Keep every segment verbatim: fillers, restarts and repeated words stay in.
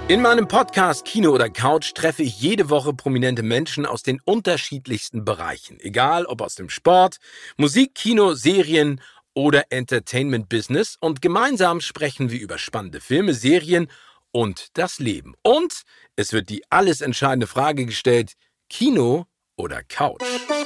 In meinem Podcast Kino oder Couch treffe ich jede Woche prominente Menschen aus den unterschiedlichsten Bereichen. Egal ob aus dem Sport, Musik, Kino, Serien oder Entertainment-Business. Und gemeinsam sprechen wir über spannende Filme, Serien und das Leben. Und es wird die alles entscheidende Frage gestellt: Kino oder Couch?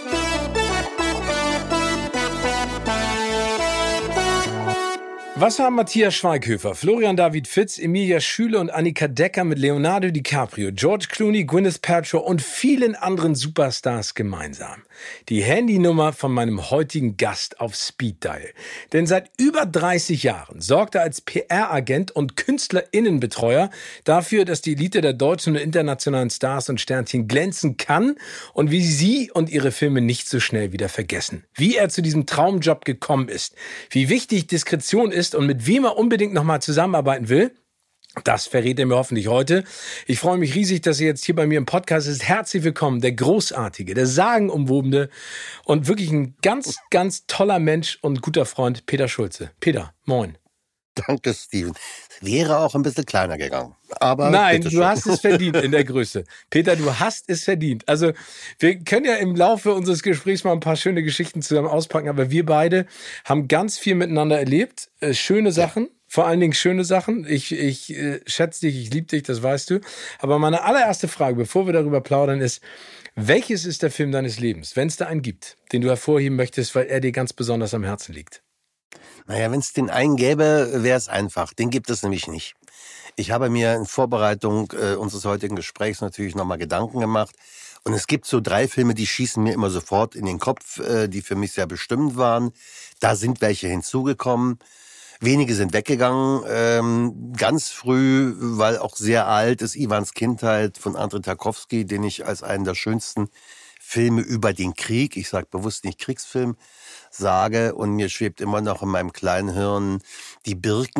Was haben Matthias Schweighöfer, Florian David Fitz, Emilia Schüle und Annika Decker mit Leonardo DiCaprio, George Clooney, Gwyneth Paltrow und vielen anderen Superstars gemeinsam? Die Handynummer von meinem heutigen Gast auf Speed Dial. Denn seit über dreißig Jahren sorgt er als P R-Agent und KünstlerInnenbetreuer dafür, dass die Elite der deutschen und internationalen Stars und Sternchen glänzen kann und wie sie und ihre Filme nicht so schnell wieder vergessen. Wie er zu diesem Traumjob gekommen ist, wie wichtig Diskretion ist und mit wem er unbedingt nochmal zusammenarbeiten will, das verrät er mir hoffentlich heute. Ich freue mich riesig, dass er jetzt hier bei mir im Podcast ist. Herzlich willkommen, der großartige, der sagenumwobene und wirklich ein ganz, ganz toller Mensch und guter Freund, Peter Schulze. Peter, moin. Danke, Steven. Wäre auch ein bisschen kleiner gegangen. Aber nein, du hast es verdient in der Größe. Peter, du hast es verdient. Also wir können ja im Laufe unseres Gesprächs mal ein paar schöne Geschichten zusammen auspacken, aber wir beide haben ganz viel miteinander erlebt. Äh, schöne Sachen. Ja. Vor allen Dingen schöne Sachen. Ich, ich äh, schätze dich, ich liebe dich, das weißt du. Aber meine allererste Frage, bevor wir darüber plaudern, ist: Welches ist der Film deines Lebens, wenn es da einen gibt, den du hervorheben möchtest, weil er dir ganz besonders am Herzen liegt? Naja, wenn es den einen gäbe, wäre es einfach. Den gibt es nämlich nicht. Ich habe mir in Vorbereitung äh, unseres heutigen Gesprächs natürlich nochmal Gedanken gemacht. Und es gibt so drei Filme, die schießen mir immer sofort in den Kopf, äh, die für mich sehr bestimmend waren. Da sind welche hinzugekommen. Wenige sind weggegangen, ähm, ganz früh, weil auch sehr alt ist, Iwans Kindheit von Andrei Tarkowski, den ich als einen der schönsten Filme über den Krieg, ich sage bewusst nicht Kriegsfilm, sage. Und mir schwebt immer noch in meinem kleinen Hirn die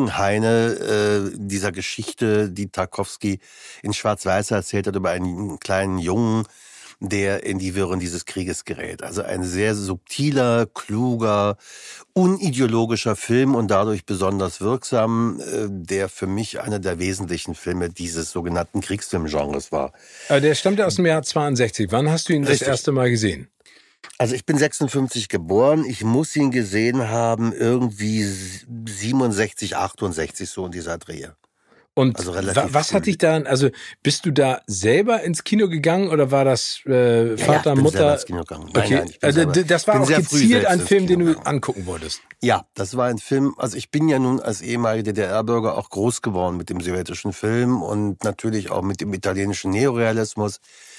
Birkenhaine äh, dieser Geschichte, die Tarkowski in Schwarz-Weiß erzählt hat über einen kleinen Jungen, der in die Wirren dieses Krieges gerät. Also ein sehr subtiler, kluger, unideologischer Film und dadurch besonders wirksam, der für mich einer der wesentlichen Filme dieses sogenannten Kriegsfilmgenres war. Aber der stammt ja aus dem Jahr zweiundsechzig. Wann hast du ihn Richtig. das erste Mal gesehen? Also ich bin sechsundfünfzig geboren. Ich muss ihn gesehen haben irgendwie siebenundsechzig, achtundsechzig, so in dieser Drehe. Und also was hat dich da, also bist du da selber ins Kino gegangen oder war das äh, Vater, ja, ja, ich bin Mutter? Selber ins Kino gegangen. Nein, okay, nein, ich bin also selber, das war auch gezielt ein Film, den du angucken wolltest. Ja, das war ein Film, also ich bin ja nun als ehemaliger D D R-Bürger auch groß geworden mit dem sowjetischen Film und natürlich auch mit dem italienischen Neorealismus.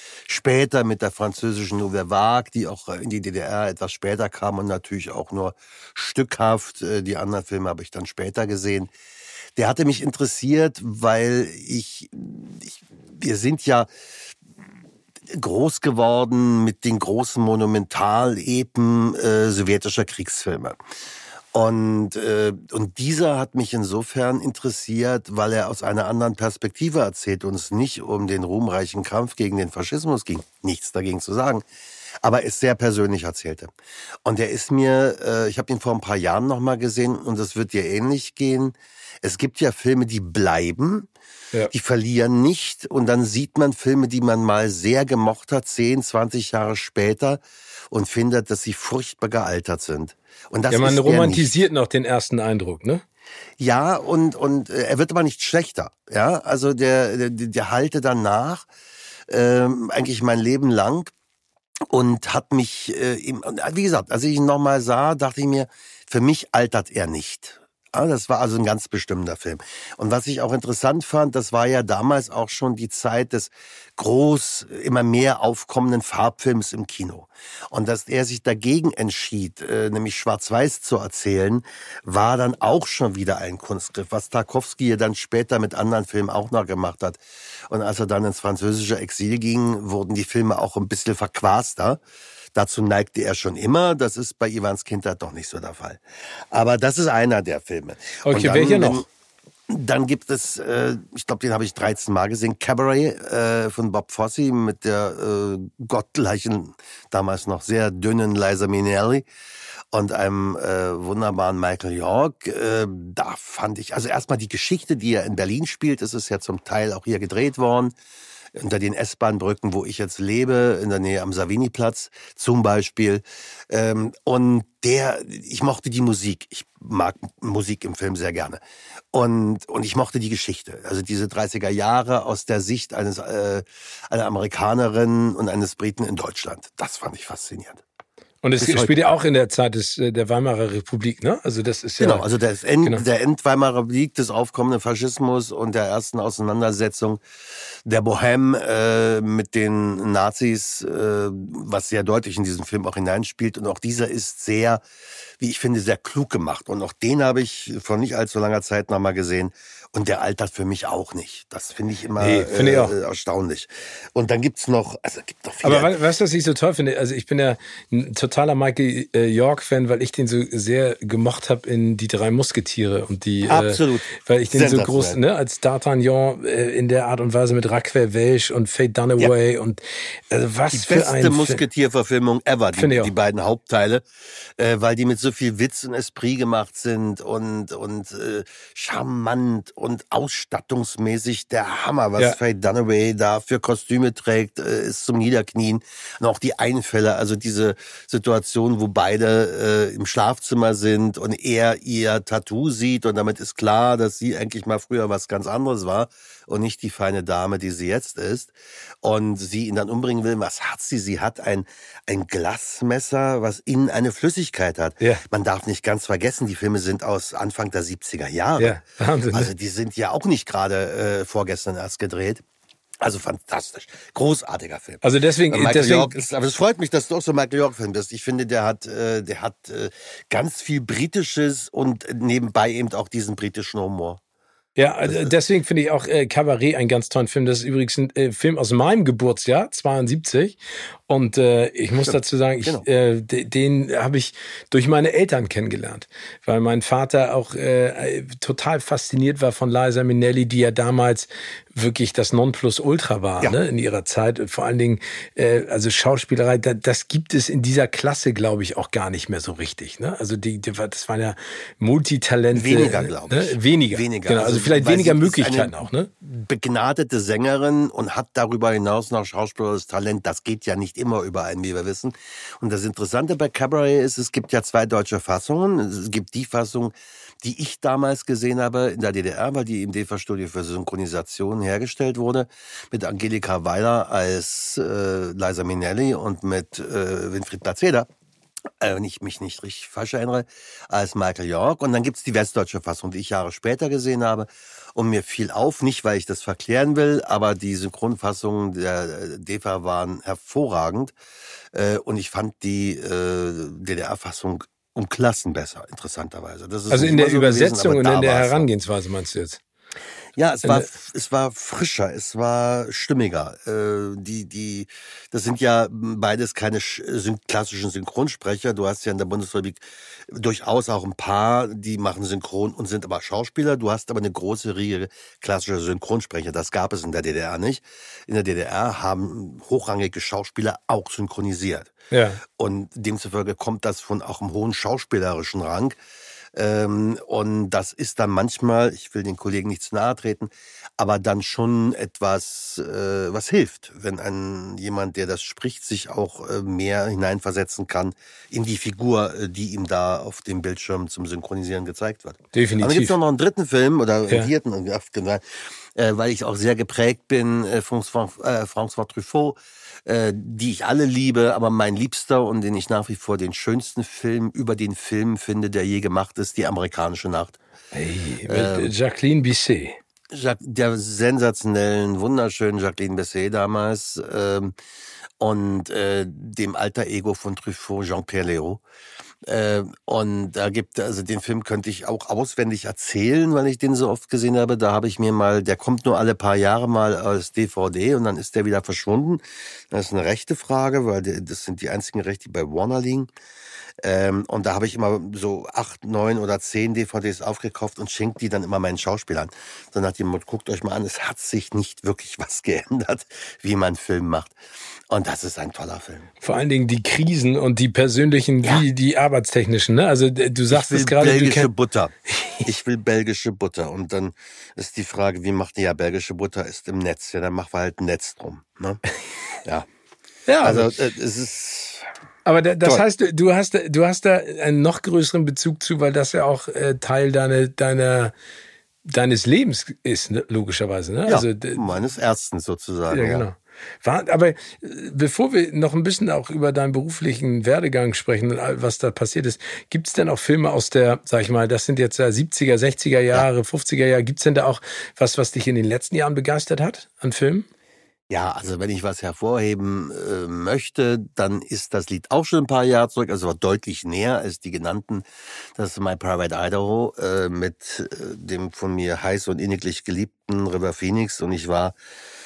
Später mit der französischen Nouvelle Vague, die auch in die D D R etwas später kam und natürlich auch nur stückhaft. Die anderen Filme habe ich dann später gesehen. Der hatte mich interessiert, weil ich, ich, wir sind ja groß geworden mit den großen Monumentalepen äh, sowjetischer Kriegsfilme. Und, äh, und dieser hat mich insofern interessiert, weil er aus einer anderen Perspektive erzählt und es nicht um den ruhmreichen Kampf gegen den Faschismus ging, nichts dagegen zu sagen, aber es sehr persönlich erzählte. Und er ist mir, äh, ich habe ihn vor ein paar Jahren nochmal gesehen und es wird dir ähnlich gehen. Es gibt ja Filme, die bleiben, ja. die verlieren nicht und dann sieht man Filme, die man mal sehr gemocht hat, zehn, zwanzig Jahre später und findet, dass sie furchtbar gealtert sind. Und das ja, man ist romantisiert noch den ersten Eindruck, ne? Ja, und und äh, er wird aber nicht schlechter. Ja, also der der, der halte danach ähm, eigentlich mein Leben lang und hat mich, äh, im, wie gesagt, als ich ihn nochmal sah, dachte ich mir, für mich altert er nicht. Ja, das war also ein ganz bestimmter Film. Und was ich auch interessant fand, das war ja damals auch schon die Zeit des groß, immer mehr aufkommenden Farbfilms im Kino. Und dass er sich dagegen entschied, äh, nämlich Schwarz-Weiß zu erzählen, war dann auch schon wieder ein Kunstgriff, was Tarkowski ja dann später mit anderen Filmen auch noch gemacht hat. Und als er dann ins französische Exil ging, wurden die Filme auch ein bisschen verquaster. Dazu neigte er schon immer. Das ist bei Iwans Kindheit doch nicht so der Fall. Aber das ist einer der Filme. Okay, dann, welcher noch? Dann gibt es, äh, ich glaube, den habe ich dreizehn Mal gesehen, Cabaret äh, von Bob Fosse mit der äh, gottgleichen, damals noch sehr dünnen Liza Minnelli und einem äh, wunderbaren Michael York. Äh, da fand ich, also erstmal die Geschichte, die er in Berlin spielt, ist es ja zum Teil auch hier gedreht worden. Unter den S-Bahn-Brücken, wo ich jetzt lebe, in der Nähe am Savini-Platz zum Beispiel. Ähm, und der, ich mochte die Musik. Ich mag Musik im Film sehr gerne. Und, und ich mochte die Geschichte. Also diese dreißiger Jahre aus der Sicht eines, äh, einer Amerikanerin und eines Briten in Deutschland. Das fand ich faszinierend. Und es spielt ja auch in der Zeit des, der Weimarer Republik, ne? Also das ist ja... Genau, also das End, genau. der End-Weimarer Republik, des aufkommenden Faschismus und der ersten Auseinandersetzung der Bohème äh, mit den Nazis, äh, was sehr deutlich in diesen Film auch hineinspielt. Und auch dieser ist sehr, wie ich finde, sehr klug gemacht. Und auch den habe ich vor nicht allzu langer Zeit nochmal gesehen. Und der altert für mich auch nicht. Das finde ich immer nee, find ich auch. Äh, erstaunlich. Und dann gibt's noch, also gibt noch viele. Aber weißt du, was ich so toll finde? Also ich bin ja ein totaler Michael äh, York-Fan, weil ich den so sehr gemocht habe in Die drei Musketiere und die. Absolut. Äh, weil ich den so groß, ne, als D'Artagnan äh, in der Art und Weise mit Raquel Welch und Faye Dunaway ja. und also was die für ein beste Musketierverfilmung ever, die, die beiden Hauptteile, äh, weil die mit so viel Witz und Esprit gemacht sind und und äh, charmant und ausstattungsmäßig der Hammer, was ja. Faye Dunaway da für Kostüme trägt, äh, ist zum Niederknien. Und auch die Einfälle, also diese Situation, wo beide äh, im Schlafzimmer sind und er ihr Tattoo sieht und damit ist klar, dass sie eigentlich mal früher was ganz anderes war und nicht die feine Dame, die sie jetzt ist. Und sie ihn dann umbringen will. Was hat sie? Sie hat ein, ein Glasmesser, was innen eine Flüssigkeit hat. Ja. Man darf nicht ganz vergessen, die Filme sind aus Anfang der siebziger Jahre. Ja, Wahnsinn, also die sind ja auch nicht gerade äh, vorgestern erst gedreht. Also fantastisch. Großartiger Film. Also deswegen, Michael deswegen York ist, aber es freut mich, dass du auch so Michael York-Fan bist. Ich finde, der hat, äh, der hat äh, ganz viel Britisches und nebenbei eben auch diesen britischen Humor. Ja, also deswegen finde ich auch äh, Cabaret einen ganz tollen Film. Das ist übrigens ein äh, Film aus meinem Geburtsjahr, zweiundsiebzig. Und äh, ich muss Stimmt. dazu sagen, ich, genau. äh, d- den habe ich durch meine Eltern kennengelernt. Weil mein Vater auch äh, total fasziniert war von Liza Minnelli, die ja damals wirklich das Nonplusultra war, ja. ne, in ihrer Zeit. Vor allen Dingen, äh, also Schauspielerei, da, das gibt es in dieser Klasse, glaube ich, auch gar nicht mehr so richtig. Ne? Also die, die, das waren ja Multitalente. Weniger, glaube ich. Ne? Weniger. Weniger. Genau, also vielleicht weniger Möglichkeiten auch, ne? Begnadete Sängerin und hat darüber hinaus noch schauspielerisches Talent. Das geht ja nicht immer über einen, wie wir wissen. Und das Interessante bei Cabaret ist, es gibt ja zwei deutsche Fassungen. Es gibt die Fassung, die ich damals gesehen habe in der D D R, weil die im D E F A-Studio für Synchronisation hergestellt wurde, mit Angelika Weiler als äh, Liza Minnelli und mit äh, Winfried Placeda, äh, wenn ich mich nicht richtig falsch erinnere, als Michael York. Und dann gibt's die westdeutsche Fassung, die ich Jahre später gesehen habe. Und mir fiel auf, nicht weil ich das verklären will, aber die Synchronfassungen der D E F A waren hervorragend. Äh, und ich fand die äh, D D R-Fassung um Klassen besser, interessanterweise. Das ist also in der so Übersetzung gewesen, und in der Herangehensweise meinst du jetzt? Ja, es war, es war frischer, es war stimmiger. Äh, die, die, das sind ja beides keine klassischen Synchronsprecher. Du hast ja in der Bundesrepublik durchaus auch ein paar, die machen Synchron und sind aber Schauspieler. Du hast aber eine große Riege klassischer Synchronsprecher. Das gab es in der D D R nicht. In der D D R haben hochrangige Schauspieler auch synchronisiert. Ja. Und demzufolge kommt das von auch einem hohen schauspielerischen Rang. Ähm, und das ist dann manchmal, ich will den Kollegen nicht zu nahe treten, aber dann schon etwas, äh, was hilft, wenn ein jemand, der das spricht, sich auch äh, mehr hineinversetzen kann in die Figur, äh, die ihm da auf dem Bildschirm zum Synchronisieren gezeigt wird. Definitiv. Aber dann gibt es noch einen dritten Film oder einen ja. vierten, äh, weil ich auch sehr geprägt bin, äh, François, äh, François Truffaut, äh, die ich alle liebe, aber mein Liebster und den ich nach wie vor den schönsten Film über den Film finde, der je gemacht ist, Die amerikanische Nacht. Hey, mit äh, Jacqueline Bisset. Der sensationellen, wunderschönen Jacqueline Bisset damals ähm, und äh, dem Alter Ego von Truffaut, Jean-Pierre Léaud. Äh, und da gibt, also den Film könnte ich auch auswendig erzählen, weil ich den so oft gesehen habe. Da habe ich mir mal, der kommt nur alle paar Jahre mal als D V D und dann ist der wieder verschwunden. Das ist eine rechte Frage, weil die, das sind die einzigen Rechte, die bei Warner liegen. Ähm, und da habe ich immer so acht, neun oder zehn D V Ds aufgekauft und schenkt die dann immer meinen Schauspielern. So nach dem Motto, guckt euch mal an, es hat sich nicht wirklich was geändert, wie man Film macht. Und das ist ein toller Film. Vor allen Dingen die Krisen und die persönlichen, Ja. wie die arbeitstechnischen, ne? Also du sagst Ich will es gerade, du belgische kennst, Butter. Ich will belgische Butter. Und dann ist die Frage, wie macht ihr? Ja, belgische Butter ist im Netz. Ja, dann machen wir halt ein Netz drum. Ne? Ja. ja, Also aber, äh, es ist aber da- das toll. heißt, du- du hast, da- du hast da einen noch größeren Bezug zu, weil das ja auch äh, Teil deiner, deiner, deines Lebens ist, ne? Logischerweise, ne? Ja, Also d- meines Ärztens sozusagen. ja, Ja, genau. War, aber äh, bevor wir noch ein bisschen auch über deinen beruflichen Werdegang sprechen und all, was da passiert ist, gibt es denn auch Filme aus der, sag ich mal, das sind jetzt ja siebziger, sechziger Jahre, fünfziger Jahre, gibt es denn da auch was, was dich in den letzten Jahren begeistert hat an Filmen? Ja, also wenn ich was hervorheben äh, möchte, dann ist das Lied auch schon ein paar Jahre zurück, also war deutlich näher als die genannten. Das ist My Private Idaho äh, mit äh, dem von mir heiß und inniglich geliebten River Phoenix. Und ich war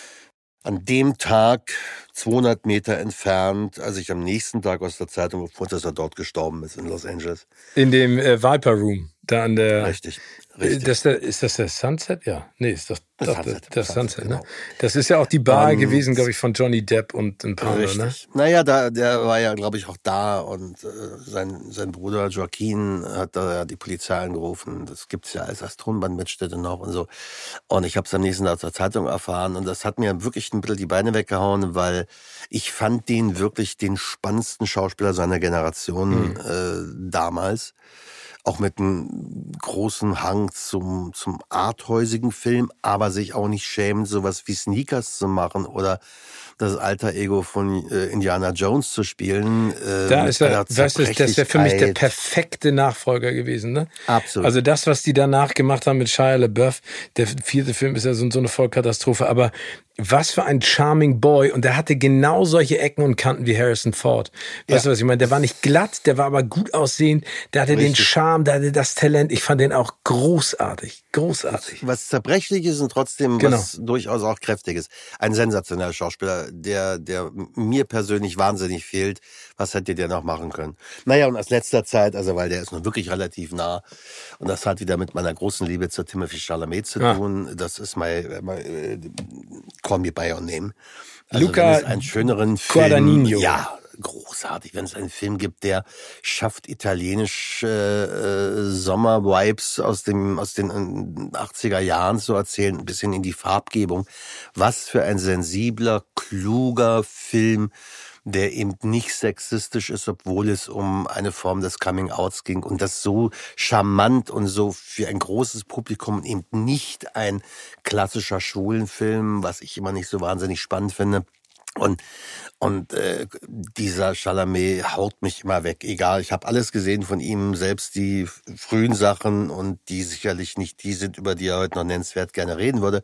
an dem Tag zweihundert Meter entfernt, als ich am nächsten Tag aus der Zeitung erfuhr, dass er dort gestorben ist in Los Angeles. In dem äh, Viper Room, da an der. Richtig, Äh, richtig. Das der, ist das der Sunset? Ja. Nee, ist doch, Das doch Sunset, das, das Sunset, Sunset, genau. ne? Das ist ja auch die Bar Und- gewesen, glaube ich, von Johnny Depp und ein paar andere, ne? Richtig. Naja, da, der war ja, glaube ich, auch da und äh, sein, sein Bruder Joaquin hat da ja die Polizei angerufen. Das gibt's ja als als Tonbandmitschnitte noch und so. Und ich habe es am nächsten Tag aus der Zeitung erfahren und das hat mir wirklich ein bisschen die Beine weggehauen, weil ich fand den wirklich den spannendsten Schauspieler seiner Generation äh, damals. Auch mit einem großen Hang zum, zum arthäusigen Film, aber sich auch nicht schämen, sowas wie Sneakers zu machen oder das alter Ego von äh, Indiana Jones zu spielen. Äh, Da mit ist er, einer weißt du, das wäre für mich der Zerbrechlichkeit. perfekte Nachfolger gewesen, ne? Absolut. Also das, was die danach gemacht haben mit Shia LaBeouf, der vierte Film ist ja so, so eine Vollkatastrophe, aber was für ein charming Boy und der hatte genau solche Ecken und Kanten wie Harrison Ford. Weißt Ja. du, was ich meine? Der war nicht glatt, der war aber gut aussehend, der hatte den Richtig. Charme, der hatte das Talent. Ich fand den auch großartig, großartig. Was Zerbrechliches und trotzdem Genau. was durchaus auch Kräftiges. Ein sensationeller Schauspieler, der, der mir persönlich wahnsinnig fehlt. Was hätte der noch machen können? Naja, und aus letzter Zeit, also weil der ist nun wirklich relativ nah. Und das hat wieder mit meiner großen Liebe zu Timothy Chalamet zu Ah. tun. Das ist mein, mein äh, Call Me By Your Name. Also Luca wenn es einen schöneren Film, Guadagnino. ja, großartig, wenn es einen Film gibt, der schafft italienische äh, Sommer-Vibes aus dem aus den äh, achtziger Jahren zu erzählen, ein bisschen in die Farbgebung. Was für ein sensibler, kluger Film, der eben nicht sexistisch ist, obwohl es um eine Form des Coming-Outs ging und das so charmant und so für ein großes Publikum eben nicht ein klassischer Schwulenfilm, was ich immer nicht so wahnsinnig spannend finde. Und und äh, dieser Chalamet haut mich immer weg. Egal, ich habe alles gesehen von ihm, selbst die f- frühen Sachen und die sicherlich nicht die sind, über die er heute noch nennenswert gerne reden würde.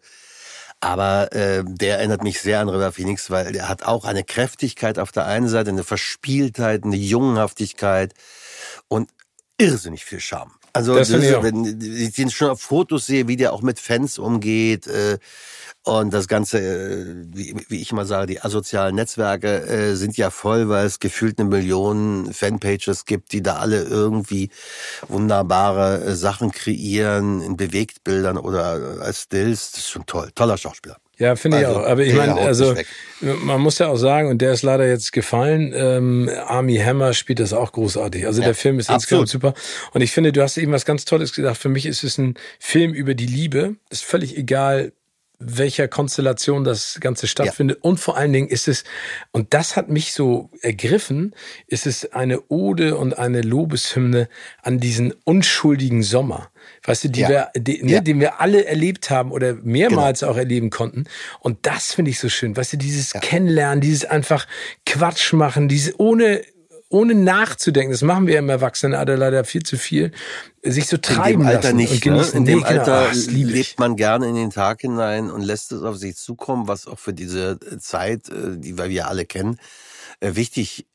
Aber äh, der erinnert mich sehr an River Phoenix, weil der hat auch eine Kräftigkeit auf der einen Seite, eine Verspieltheit, eine Jungenhaftigkeit und irrsinnig viel Charme. Also Das finde ich auch. wenn ich den schon auf Fotos sehe, wie der auch mit Fans umgeht äh, und das Ganze, äh, wie, wie ich mal sage, die asozialen Netzwerke äh, sind ja voll, weil es gefühlt eine Million Fanpages gibt, die da alle irgendwie wunderbare äh, Sachen kreieren in Bewegtbildern oder äh, als Stills. Das ist schon toll. Toller Schauspieler. Ja, finde ich Also, auch. Aber ich der meine, haut mich also weg. man muss ja auch sagen, und der ist leider jetzt gefallen, ähm, Armie Hammer spielt das auch großartig. Also Ja, der Film ist absolut. insgesamt super. Und ich finde, du hast eben was ganz Tolles gesagt. Für mich ist es ein Film über die Liebe. Ist völlig egal, welcher Konstellation das Ganze stattfindet. Und vor allen Dingen ist es, und das hat mich so ergriffen, ist es eine Ode und eine Lobeshymne an diesen unschuldigen Sommer. Weißt du, die Ja. wir, die, ne, Ja. den wir alle erlebt haben oder mehrmals auch erleben konnten. Und das finde ich so schön. Weißt du, dieses Kennenlernen, dieses einfach Quatsch machen, diese ohne, ohne nachzudenken, das machen wir im Erwachsenenalter leider viel zu viel, sich so In treiben dem Alter lassen nicht. und genießen. Ne? In dem Nee, genau. Alter Ach, das liebe ich. lebt man gerne in den Tag hinein und lässt es auf sich zukommen, was auch für diese Zeit, äh, die wir ja alle kennen, äh, wichtig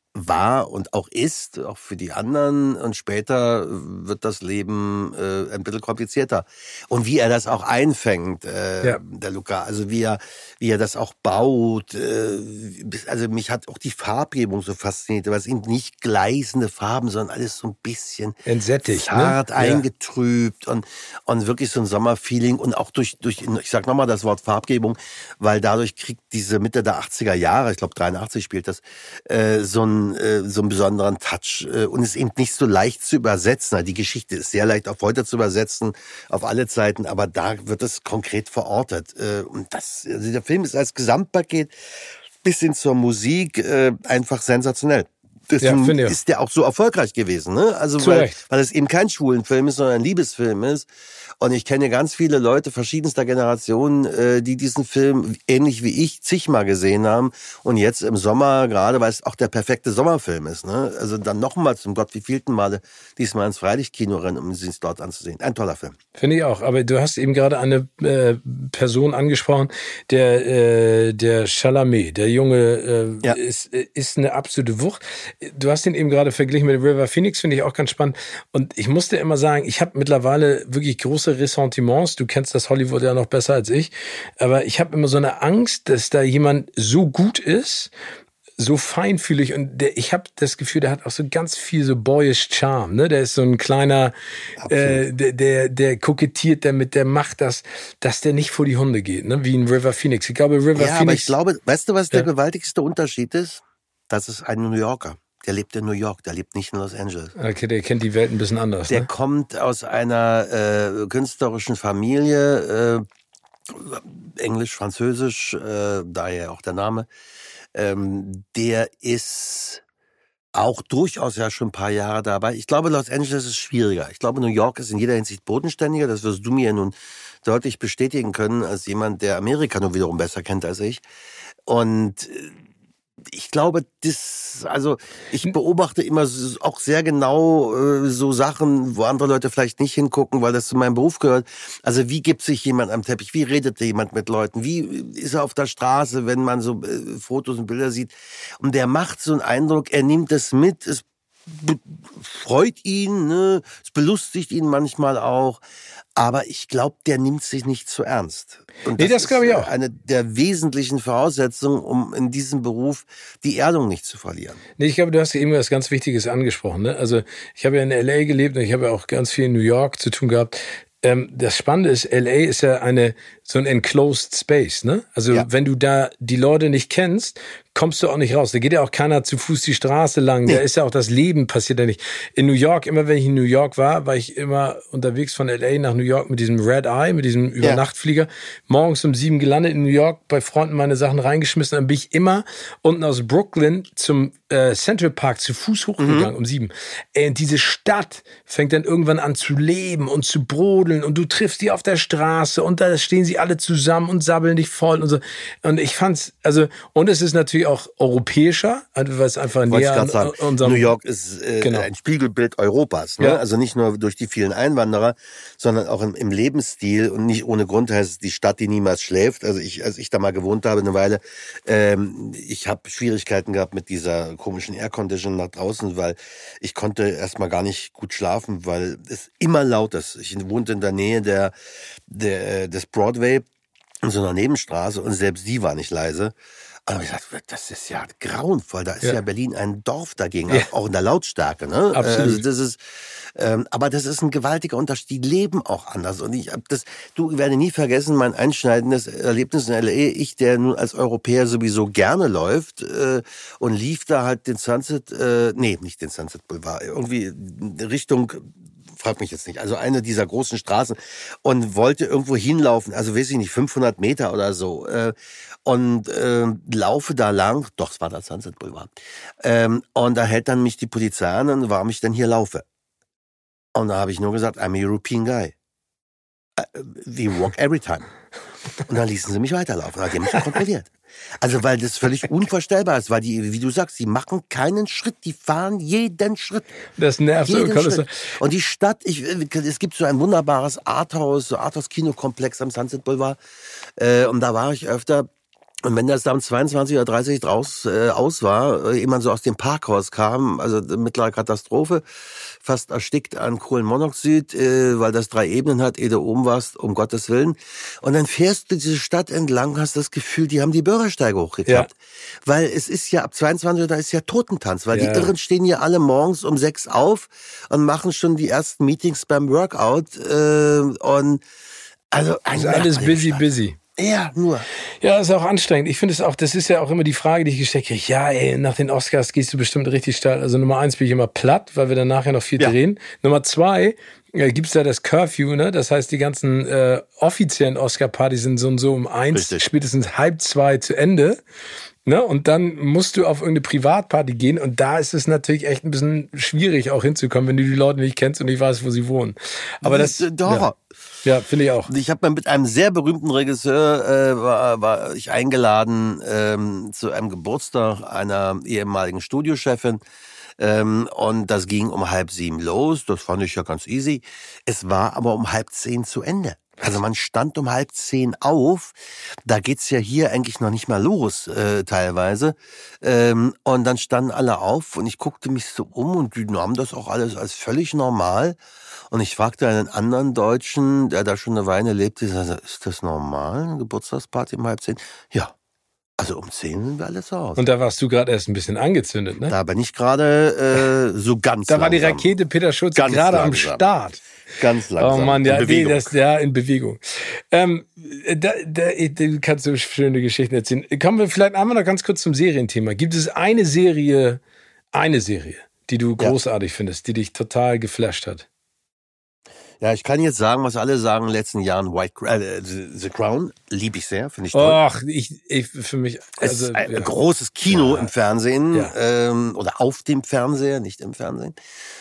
war und auch ist, auch für die anderen. Und später wird das Leben äh, ein bisschen komplizierter. Und wie er das auch einfängt, äh, Ja. der Luca, also wie er, wie er das auch baut. Äh, also mich hat auch die Farbgebung so fasziniert, weil es eben nicht gleißende Farben, sondern alles so ein bisschen Entsättigt, zart ne? eingetrübt und, und wirklich so ein Sommerfeeling. Und auch durch, durch ich sag nochmal das Wort Farbgebung, weil dadurch kriegt diese Mitte der achtziger Jahre, ich glaube dreiundachtzig spielt das, äh, so ein so einen besonderen Touch und ist eben nicht so leicht zu übersetzen. Die Geschichte ist sehr leicht auf heute zu übersetzen, auf alle Zeiten, aber da wird es konkret verortet. Und das, also der Film ist als Gesamtpaket bis hin zur Musik einfach sensationell. Deswegen ja, ist der auch so erfolgreich gewesen, ne? Also weil, weil es eben kein Schwulenfilm ist, sondern ein Liebesfilm ist. Und ich kenne ganz viele Leute verschiedenster Generationen, die diesen Film ähnlich wie ich zigmal gesehen haben. Und jetzt im Sommer, gerade weil es auch der perfekte Sommerfilm ist, ne? Also dann nochmal zum Gott wievielten Male diesmal ins Freilichtkino rennen, um ihn dort anzusehen. Ein toller Film. Finde ich auch. Aber du hast eben gerade eine äh, Person angesprochen, der äh, der Chalamet, der Junge, äh, ja. ist, ist eine absolute Wucht. Du hast ihn eben gerade verglichen mit River Phoenix, finde ich auch ganz spannend. Und ich musste immer sagen, ich habe mittlerweile wirklich große Ressentiments. Du kennst das Hollywood ja noch besser als ich. Aber ich habe immer so eine Angst, dass da jemand so gut ist, so feinfühlig. Und der, ich habe das Gefühl, der hat auch so ganz viel so boyish Charme. Ne? Der ist so ein kleiner, äh, der, der, der kokettiert damit, der macht das, dass der nicht vor die Hunde geht, ne? Wie ein River Phoenix. Ich glaube, River ja, Phoenix... aber ich glaube, weißt du, was der ja. gewaltigste Unterschied ist? Das ist ein New Yorker. Der lebt in New York, der lebt nicht in Los Angeles. Okay, der kennt die Welt ein bisschen anders. Der ne? kommt aus einer äh, künstlerischen Familie, äh, Englisch, Französisch, äh, daher auch der Name. Ähm, der ist auch durchaus ja schon ein paar Jahre dabei. Ich glaube, Los Angeles ist schwieriger. Ich glaube, New York ist in jeder Hinsicht bodenständiger. Das wirst du mir nun deutlich bestätigen können, als jemand, der Amerika nur wiederum besser kennt als ich. Und ich glaube, das, also ich beobachte immer auch sehr genau äh, so Sachen, wo andere Leute vielleicht nicht hingucken, weil das zu meinem Beruf gehört. Also wie gibt sich jemand am Teppich? Wie redet jemand mit Leuten? Wie ist er auf der Straße, wenn man so äh, Fotos und Bilder sieht? Und der macht so einen Eindruck, er nimmt das mit, es freut ihn, ne? Es belustigt ihn manchmal auch. Aber ich glaube, der nimmt sich nicht zu ernst. Und nee, das, das glaube ich auch. Ist eine der wesentlichen Voraussetzungen, um in diesem Beruf die Erdung nicht zu verlieren. Nee, ich glaube, du hast eben was ganz Wichtiges angesprochen. Ne? Also ich habe ja in L A gelebt und ich habe ja auch ganz viel in New York zu tun gehabt. Ähm, das Spannende ist, L A ist ja eine so ein enclosed space, ne? Also ja. wenn du da die Leute nicht kennst, kommst du auch nicht raus. Da geht ja auch keiner zu Fuß die Straße lang. Nee. Da ist ja auch das Leben passiert ja nicht. In New York, immer wenn ich in New York war, war ich immer unterwegs von L A nach New York mit diesem Red Eye, mit diesem Übernachtflieger. Ja. Morgens um sieben gelandet in New York, bei Freunden meine Sachen reingeschmissen. Dann bin ich immer unten aus Brooklyn zum äh, Central Park zu Fuß hochgegangen mhm. um sieben. Ey, und diese Stadt fängt dann irgendwann an zu leben und zu brodeln und du triffst die auf der Straße und da stehen sie alle zusammen und sabbeln dich voll und so. Und ich fand's, also, und es ist natürlich auch europäischer, weil es einfach näher an sagen, unserem... New York ist äh, genau. ein Spiegelbild Europas. Ne? Ja. Also nicht nur durch die vielen Einwanderer, sondern auch im, im Lebensstil. Und nicht ohne Grund heißt es die Stadt, die niemals schläft. Also ich, als ich da mal gewohnt habe eine Weile, ähm, ich habe Schwierigkeiten gehabt mit dieser komischen Aircondition nach draußen, weil ich konnte erstmal gar nicht gut schlafen, weil es immer laut ist. Ich wohnte in der Nähe der, der des Broadway, in so einer Nebenstraße, und selbst die war nicht leise. Aber ich dachte, das ist ja grauenvoll. Da ist ja, ja Berlin ein Dorf dagegen, ja. auch in der Lautstärke. Ne? Absolut. Also das ist, ähm, aber das ist ein gewaltiger Unterschied. Die leben auch anders. Und ich hab das, du, ich werde nie vergessen, mein einschneidendes Erlebnis in L A. Ich, der nun als Europäer sowieso gerne läuft, äh, und lief da halt den Sunset, äh, nee, nicht den Sunset Boulevard, irgendwie Richtung, frag mich jetzt nicht, also eine dieser großen Straßen, und wollte irgendwo hinlaufen, also weiß ich nicht, fünfhundert Meter oder so, äh, und äh, laufe da lang, doch, es war der Sunset Boulevard, ähm, und da hält dann mich die Polizei an und warum ich denn hier laufe. Und da habe ich nur gesagt, I'm a European guy. We walk every time. Und dann ließen sie mich weiterlaufen, die haben mich kontrolliert. Also weil das völlig unvorstellbar ist, weil die, wie du sagst, die machen keinen Schritt, die fahren jeden Schritt. Das nervt so. Schritt. Und die Stadt, ich, es gibt so ein wunderbares Arthouse, so Arthouse-Kinokomplex am Sunset Boulevard, äh, und da war ich öfter. Und wenn das dann zweiundzwanzig oder dreißig draus, äh, aus war, äh, jemand so aus dem Parkhaus kam, also mittlere Katastrophe, fast erstickt an Kohlenmonoxid, äh, weil das drei Ebenen hat, ehe du oben warst, um Gottes Willen. Und dann fährst du diese Stadt entlang, hast das Gefühl, die haben die Bürgersteige hochgeklappt. Ja. Weil es ist ja ab zweiundzwanzig Uhr, da ist ja Totentanz, weil ja. die Irren stehen ja alle morgens um sechs auf und machen schon die ersten Meetings beim Workout. Äh, und also ein also alles busy, Stadt. busy. Ja, nur. Ja, ist auch anstrengend. Ich finde es auch, das ist ja auch immer die Frage, die ich gestellt kriege. Ja, ey, nach den Oscars gehst du bestimmt richtig steil. Also Nummer eins bin ich immer platt, weil wir dann nachher noch viel ja. drehen. Nummer zwei äh, gibt's da das Curfew, ne? Das heißt, die ganzen äh, offiziellen Oscar-Partys sind so und so um eins, richtig. Spätestens halb zwei zu Ende. Ne? Und dann musst du auf irgendeine Privatparty gehen und da ist es natürlich echt ein bisschen schwierig auch hinzukommen, wenn du die Leute nicht kennst und nicht weißt, wo sie wohnen. Aber das, das ist Horror. Ja. Ja, finde ich auch. Ich habe mal mit einem sehr berühmten Regisseur äh, war, war ich eingeladen ähm, zu einem Geburtstag einer ehemaligen Studiochefin ähm, und das ging um halb sieben los. Das fand ich ja ganz easy. Es war aber um halb zehn zu Ende. Also man stand um halb zehn auf. Da geht's ja hier eigentlich noch nicht mal los äh, teilweise. Ähm, und dann standen alle auf und ich guckte mich so um und die nahmen das auch alles als völlig normal. Und ich fragte einen anderen Deutschen, der da schon eine Weile lebte, ist das normal, eine Geburtstagsparty um halb zehn? Ja, also um zehn sind wir alle zu Hause. Und da warst du gerade erst ein bisschen angezündet, ne? Da bin ich gerade äh, so ganz Da war langsam. die Rakete Peter Schulz gerade am Start. Ganz langsam. Oh Mann, ja, in nee, das, ja, in Bewegung. Ähm, da, da, du kannst so schöne Geschichten erzählen. Kommen wir vielleicht einmal noch ganz kurz zum Serienthema. Gibt es eine Serie, eine Serie, die du großartig ja. findest, die dich total geflasht hat? Ja, ich kann jetzt sagen, was alle sagen in den letzten Jahren. White äh, The Crown liebe ich sehr, finde ich toll. Ach, ich, ich für mich. Also, es ist ein ja. großes Kino ja. im Fernsehen ja. ähm, oder auf dem Fernseher, nicht im Fernsehen.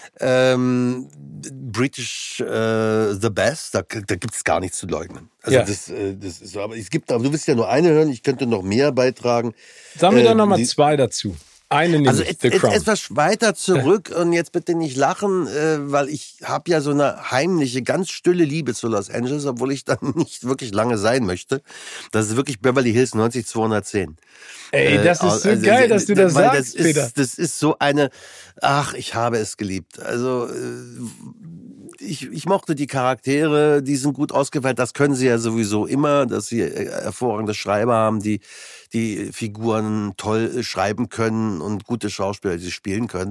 Ähm, British äh, The Best, da, da gibt's gar nichts zu leugnen. Also ja. das, äh, das ist so. Aber es gibt, aber du willst ja nur eine hören. Ich könnte noch mehr beitragen. Sagen wir äh, doch noch mal zwei dazu. Eine nämlich, also et, The Crown. Et, etwas weiter zurück und jetzt bitte nicht lachen, äh, weil ich habe ja so eine heimliche, ganz stille Liebe zu Los Angeles, obwohl ich dann nicht wirklich lange sein möchte. Das ist wirklich Beverly Hills neunzig zweihundertzehn. Ey, das ist so also, geil, dass du das sagst, das ist, Peter. Das ist so eine, ach, ich habe es geliebt. Also ich, ich mochte die Charaktere, die sind gut ausgewählt, das können sie ja sowieso immer, dass sie hervorragende Schreiber haben, die die Figuren toll schreiben können und gute Schauspieler, die sie spielen können.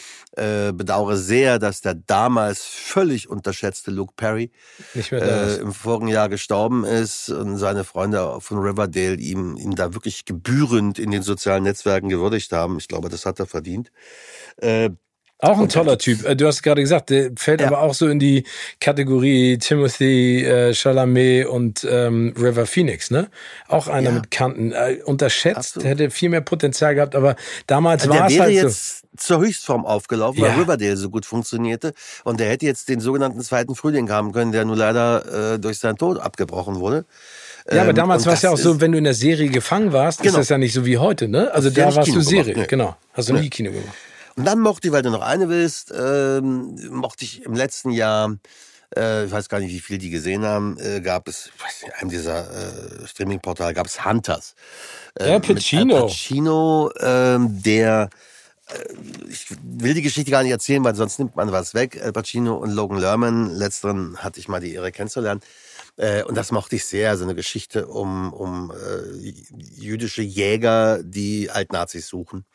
Äh, bedauere sehr, dass der damals völlig unterschätzte Luke Perry nicht mehr da äh, im vorigen Jahr gestorben ist und seine Freunde von Riverdale ihm, ihm da wirklich gebührend in den sozialen Netzwerken gewürdigt haben. Ich glaube, das hat er verdient. Äh, Auch ein toller Typ. Du hast gerade gesagt, der fällt ja. aber auch so in die Kategorie Timothy äh, Chalamet und ähm, River Phoenix, ne? Auch einer ja. mit Kanten. Äh, unterschätzt, Absolut. Hätte viel mehr Potenzial gehabt, aber damals war es halt jetzt so. Zur Höchstform aufgelaufen, ja. weil Riverdale so gut funktionierte. Und der hätte jetzt den sogenannten zweiten Frühling haben können, der nur leider äh, durch seinen Tod abgebrochen wurde. Ja, aber damals war es ja auch so, wenn du in der Serie gefangen warst, genau. ist das ja nicht so wie heute, ne? Also da ja warst Kino du Serie, gemacht, nee. genau. Hast du nee. nie Kino gemacht. Und dann mochte ich, weil du noch eine willst, ähm, mochte ich im letzten Jahr, äh, ich weiß gar nicht, wie viel die gesehen haben, äh, gab es, ich weiß nicht, einem dieser äh, Streaming-Portale gab es Hunters. Äh, ja, Pacino. Al Pacino, ähm, der, äh, ich will die Geschichte gar nicht erzählen, weil sonst nimmt man was weg. Al Pacino und Logan Lerman, letzteren hatte ich mal die Ehre kennenzulernen. Äh, und das mochte ich sehr, so eine Geschichte um, um äh, jüdische Jäger, die Altnazis suchen.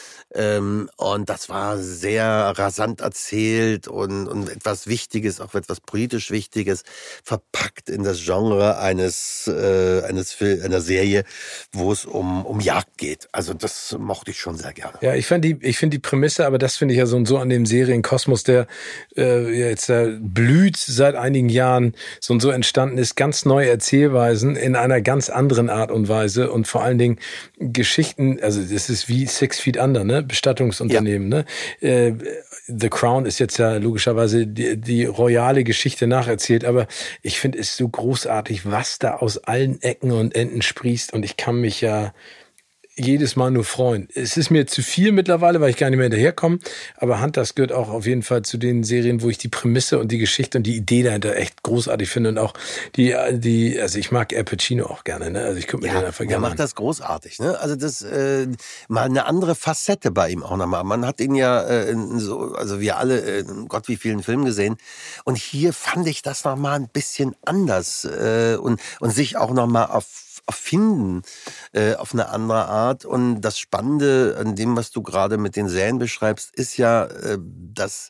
Ähm, und das war sehr rasant erzählt und, und etwas Wichtiges, auch etwas politisch Wichtiges, verpackt in das Genre eines, äh, eines Fil- einer Serie, wo es um, um Jagd geht. Also das mochte ich schon sehr gerne. Ja, ich fand die, ich finde die Prämisse, aber das finde ich ja so und so an dem Serienkosmos, der äh, jetzt äh, blüht seit einigen Jahren, so und so entstanden ist, ganz neue Erzählweisen in einer ganz anderen Art und Weise und vor allen Dingen Geschichten, also das ist wie Six Feet Under, ne? Bestattungsunternehmen, ja. ne? Äh, The Crown ist jetzt ja logischerweise die, die royale Geschichte nacherzählt, aber ich finde es so großartig, was da aus allen Ecken und Enden sprießt und ich kann mich ja jedes Mal nur freuen. Es ist mir zu viel mittlerweile, weil ich gar nicht mehr hinterherkomme. Aber Hunters gehört auch auf jeden Fall zu den Serien, wo ich die Prämisse und die Geschichte und die Idee dahinter echt großartig finde. Und auch die, die, also ich mag Al Pacino auch gerne, ne? Also ich gucke mir ja, den einfach gerne gerne an. Er macht das großartig, ne? Also das, äh, mal eine andere Facette bei ihm auch nochmal. Man hat ihn ja, äh, so, also wir alle, äh, Gott wie vielen Filmen gesehen. Und hier fand ich das nochmal ein bisschen anders, äh, und, und sich auch nochmal auf finden äh, auf eine andere Art. Und das Spannende an dem, was du gerade mit den Serien beschreibst, ist ja, äh, dass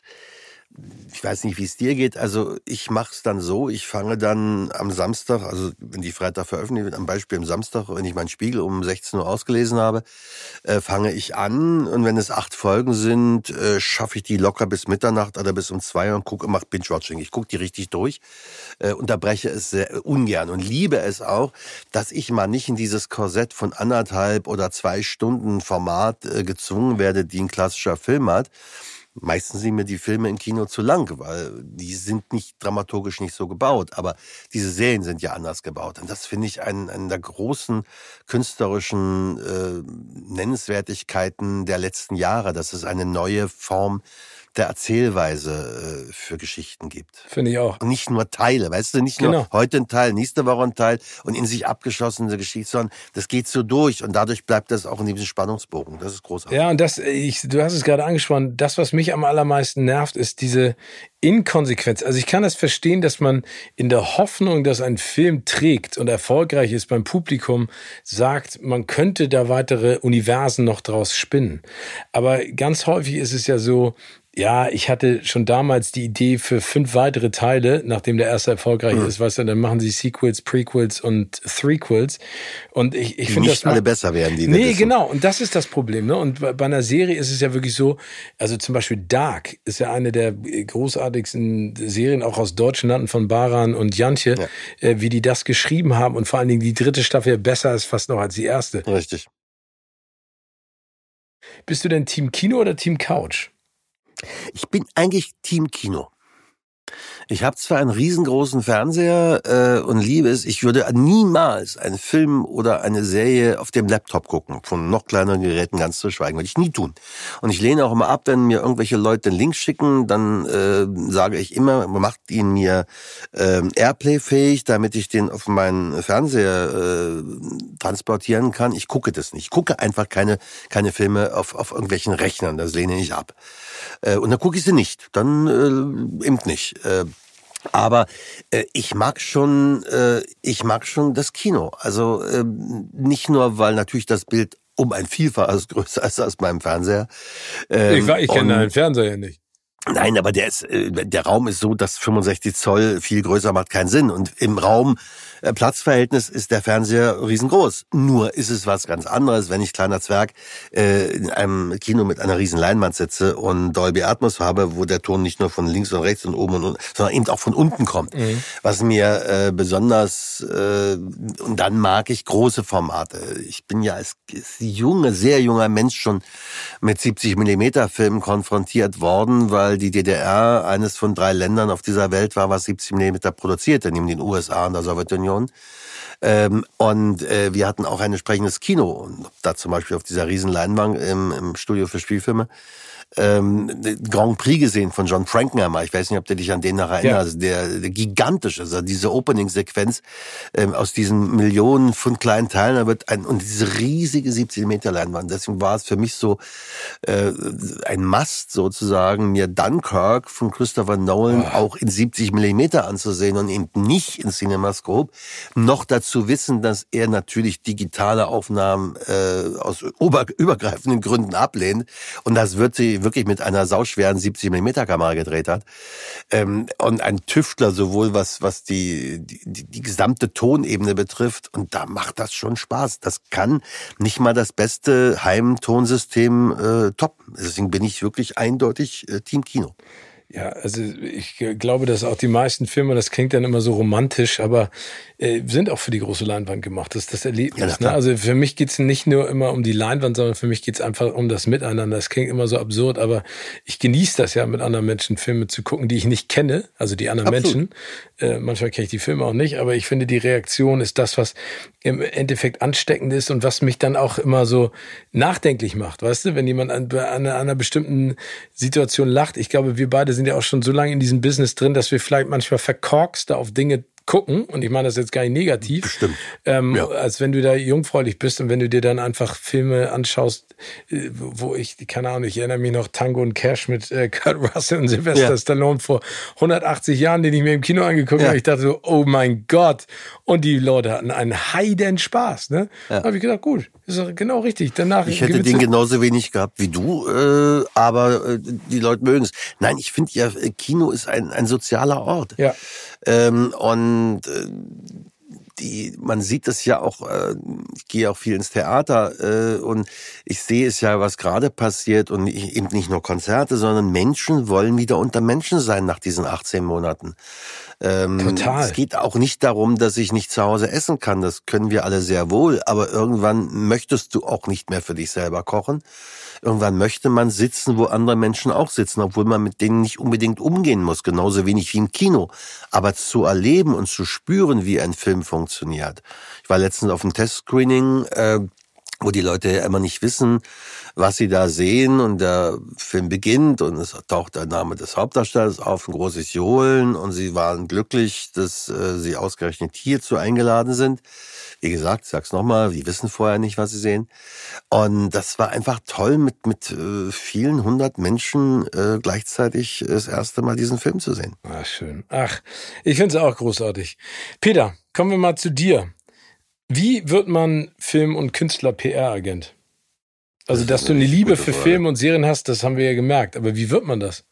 ich weiß nicht, wie es dir geht. Also ich mache es dann so, ich fange dann am Samstag, also wenn die Freitag veröffentlicht wird, am Beispiel am Samstag, wenn ich meinen Spiegel um sechzehn Uhr ausgelesen habe, äh, fange ich an und wenn es acht Folgen sind, äh, schaffe ich die locker bis Mitternacht oder bis um zwei Uhr und gucke, mache Binge-Watching. Ich gucke die richtig durch, äh, unterbreche es sehr ungern und liebe es auch, dass ich mal nicht in dieses Korsett von anderthalb oder zwei Stunden Format äh, gezwungen werde, die ein klassischer Film hat. Meistens sind mir die Filme im Kino zu lang, weil die sind nicht dramaturgisch nicht so gebaut. Aber diese Serien sind ja anders gebaut. Und das finde ich einen, einen der großen künstlerischen äh, Nennenswertigkeiten der letzten Jahre, dass es eine neue Form der Erzählweise äh, für Geschichten gibt. Finde ich auch. Und nicht nur Teile, weißt du, nicht Genau. nur heute ein Teil, nächste Woche ein Teil und in sich abgeschlossene Geschichte, sondern das geht so durch und dadurch bleibt das auch in diesem Spannungsbogen. Das ist großartig. Ja, und das, ich, du hast es gerade angesprochen, das, was mich am allermeisten nervt, ist diese Inkonsequenz. Also ich kann das verstehen, dass man in der Hoffnung, dass ein Film trägt und erfolgreich ist beim Publikum, sagt, man könnte da weitere Universen noch draus spinnen. Aber ganz häufig ist es ja so, ja, ich hatte schon damals die Idee für fünf weitere Teile, nachdem der erste erfolgreich mhm. ist, weißt du, dann machen sie Sequels, Prequels und Threequels. Und ich, ich finde das nicht alle besser werden, die Nee, wissen. genau. Und das ist das Problem, ne? Und bei einer Serie ist es ja wirklich so, also zum Beispiel Dark ist ja eine der großartigsten Serien, auch aus deutschen Landen von Baran und Jantje, ja. äh, wie die das geschrieben haben und vor allen Dingen die dritte Staffel besser ist fast noch als die erste. Richtig. Bist du denn Team Kino oder Team Couch? Ich bin eigentlich Team Kino. Ich habe zwar einen riesengroßen Fernseher äh, und liebe es, ich würde niemals einen Film oder eine Serie auf dem Laptop gucken, von noch kleineren Geräten ganz zu schweigen, würde ich nie tun. Und ich lehne auch immer ab, wenn mir irgendwelche Leute einen Link schicken, dann äh, sage ich immer, macht ihn mir äh, Airplay-fähig, damit ich den auf meinen Fernseher äh, transportieren kann. Ich gucke das nicht. Ich gucke einfach keine keine Filme auf auf irgendwelchen Rechnern, das lehne ich ab. Äh, und dann gucke ich sie nicht, dann äh, eben nicht. Äh, Aber äh, ich mag schon, äh, ich mag schon das Kino. Also äh, nicht nur, weil natürlich das Bild um ein Vielfaches größer ist als beim Fernseher. Ähm, ich ich kenne deinen Fernseher nicht. Nein, aber der ist, äh, der Raum ist so, dass fünfundsechzig Zoll viel größer macht keinen Sinn. Und im Raum äh, Platzverhältnis ist der Fernseher riesengroß. Nur ist es was ganz anderes, wenn ich kleiner Zwerg äh, in einem Kino mit einer riesen Leinwand sitze und Dolby Atmos habe, wo der Ton nicht nur von links und rechts und oben und unten, sondern eben auch von unten kommt. Mhm. Was mir äh, besonders, äh, und dann mag ich große Formate. Ich bin ja als, als junger, sehr junger Mensch schon mit siebzig Millimeter Filmen konfrontiert worden, weil die D D R eines von drei Ländern auf dieser Welt war, was siebzig Millimeter produzierte, neben den U S A und der Sowjetunion. Ähm, und äh, wir hatten auch ein entsprechendes Kino. Und da zum Beispiel auf dieser riesen Leinwand im, im Studio für Spielfilme ähm, Grand Prix gesehen von John Frankenheimer. Ich weiß nicht, ob du dich an den noch erinnerst. Ja. Der, der gigantisch, also diese Opening-Sequenz ähm, aus diesen Millionen von kleinen Teilen, da wird ein, und diese riesige siebzig Millimeter Leinwand. Deswegen war es für mich so äh, ein Must sozusagen, mir Dunkirk von Christopher Nolan oh. auch in siebzig Millimeter anzusehen und eben nicht in CinemaScope. Noch dazu wissen, dass er natürlich digitale Aufnahmen äh, aus ober- übergreifenden Gründen ablehnt. Und das wird sie wirklich mit einer sauschweren siebzig Millimeter Kamera gedreht hat. Ähm, und ein Tüftler, sowohl was was die, die die gesamte Tonebene betrifft. Und da macht das schon Spaß. Das kann nicht mal das beste Heimtonsystem äh, toppen. Deswegen bin ich wirklich eindeutig äh, Team Kino. Ja, also ich glaube, dass auch die meisten Filme, das klingt dann immer so romantisch, aber äh, sind auch für die große Leinwand gemacht. Das ist das Erlebnis. Ja, ne? Also für mich geht's nicht nur immer um die Leinwand, sondern für mich geht's einfach um das Miteinander. Das klingt immer so absurd, aber ich genieße das ja, mit anderen Menschen Filme zu gucken, die ich nicht kenne, also die anderen Absolut. Menschen. Äh, manchmal kenne ich die Filme auch nicht, aber ich finde, die Reaktion ist das, was im Endeffekt ansteckend ist und was mich dann auch immer so nachdenklich macht. Weißt du, wenn jemand an, an, an einer bestimmten Situation lacht, ich glaube, wir beide sind ja auch schon so lange in diesem Business drin, dass wir vielleicht manchmal verkorkster auf Dinge gucken, und ich meine das jetzt gar nicht negativ, Bestimmt. ähm, Ja. als wenn du da jungfräulich bist und wenn du dir dann einfach Filme anschaust, äh, wo ich, keine Ahnung, ich erinnere mich noch Tango und Cash mit äh, Kurt Russell und Sylvester Ja. Stallone vor hundertachtzig Jahren, den ich mir im Kino angeguckt Ja. habe. Ich dachte so, oh mein Gott. Und die Leute hatten einen heiden Spaß. Ne? Ja. Da habe ich gedacht, gut, ist doch genau richtig. Danach Ich hätte gewinnt's- den genauso wenig gehabt wie du, äh, aber äh, die Leute mögen es. Nein, ich finde ja, Kino ist ein, ein sozialer Ort. Ja. Ähm, und äh, die, man sieht das ja auch, äh, ich gehe auch viel ins Theater äh, und ich sehe es ja, was gerade passiert, und ich, eben nicht nur Konzerte, sondern Menschen wollen wieder unter Menschen sein nach diesen achtzehn Monaten. Ähm, Total. Es geht auch nicht darum, dass ich nicht zu Hause essen kann, das können wir alle sehr wohl, aber irgendwann möchtest du auch nicht mehr für dich selber kochen. Irgendwann möchte man sitzen, wo andere Menschen auch sitzen, obwohl man mit denen nicht unbedingt umgehen muss, genauso wenig wie im Kino. Aber zu erleben und zu spüren, wie ein Film funktioniert. Ich war letztens auf einem Testscreening, äh, wo die Leute ja immer nicht wissen, was sie da sehen, und der Film beginnt und es taucht der Name des Hauptdarstellers auf, ein großes Johlen, und sie waren glücklich, dass äh, sie ausgerechnet hierzu eingeladen sind. Wie gesagt, ich sag's nochmal, die wissen vorher nicht, was sie sehen. Und das war einfach toll, mit mit äh, vielen hundert Menschen äh, gleichzeitig das erste Mal diesen Film zu sehen. Ach, schön. Ach, ich finde es auch großartig. Peter, kommen wir mal zu dir. Wie wird man Film- und Künstler-P R-Agent? Also, Das dass ist du eine eine Liebe gute für Frage. Filme und Serien hast, das haben wir ja gemerkt. Aber wie wird man das?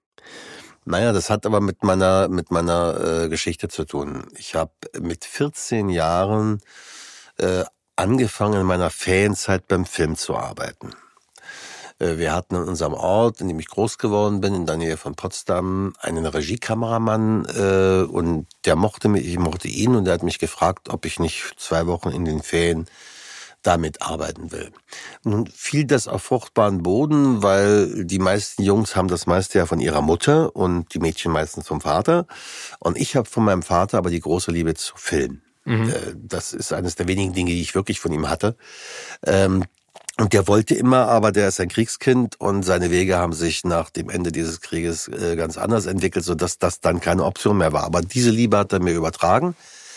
Naja, das hat aber mit meiner mit meiner äh, Geschichte zu tun. Ich habe mit vierzehn Jahren äh, angefangen, in meiner Ferienzeit beim Film zu arbeiten. Äh, wir hatten in unserem Ort, in dem ich groß geworden bin, in der Nähe von Potsdam, einen Regiekameramann, äh, und der mochte mich, ich mochte ihn, und der hat mich gefragt, ob ich nicht zwei Wochen in den Ferien damit arbeiten will. Nun fiel das auf fruchtbaren Boden, weil die meisten Jungs haben das meiste ja von ihrer Mutter und die Mädchen meistens vom Vater. Und ich habe von meinem Vater aber die große Liebe zu Film. Mhm. Das ist eines der wenigen Dinge, die ich wirklich von ihm hatte. Und der wollte immer, aber der ist ein Kriegskind, und seine Wege haben sich nach dem Ende dieses Krieges ganz anders entwickelt, sodass das dann keine Option mehr war. Aber diese Liebe hat er mir übertragen.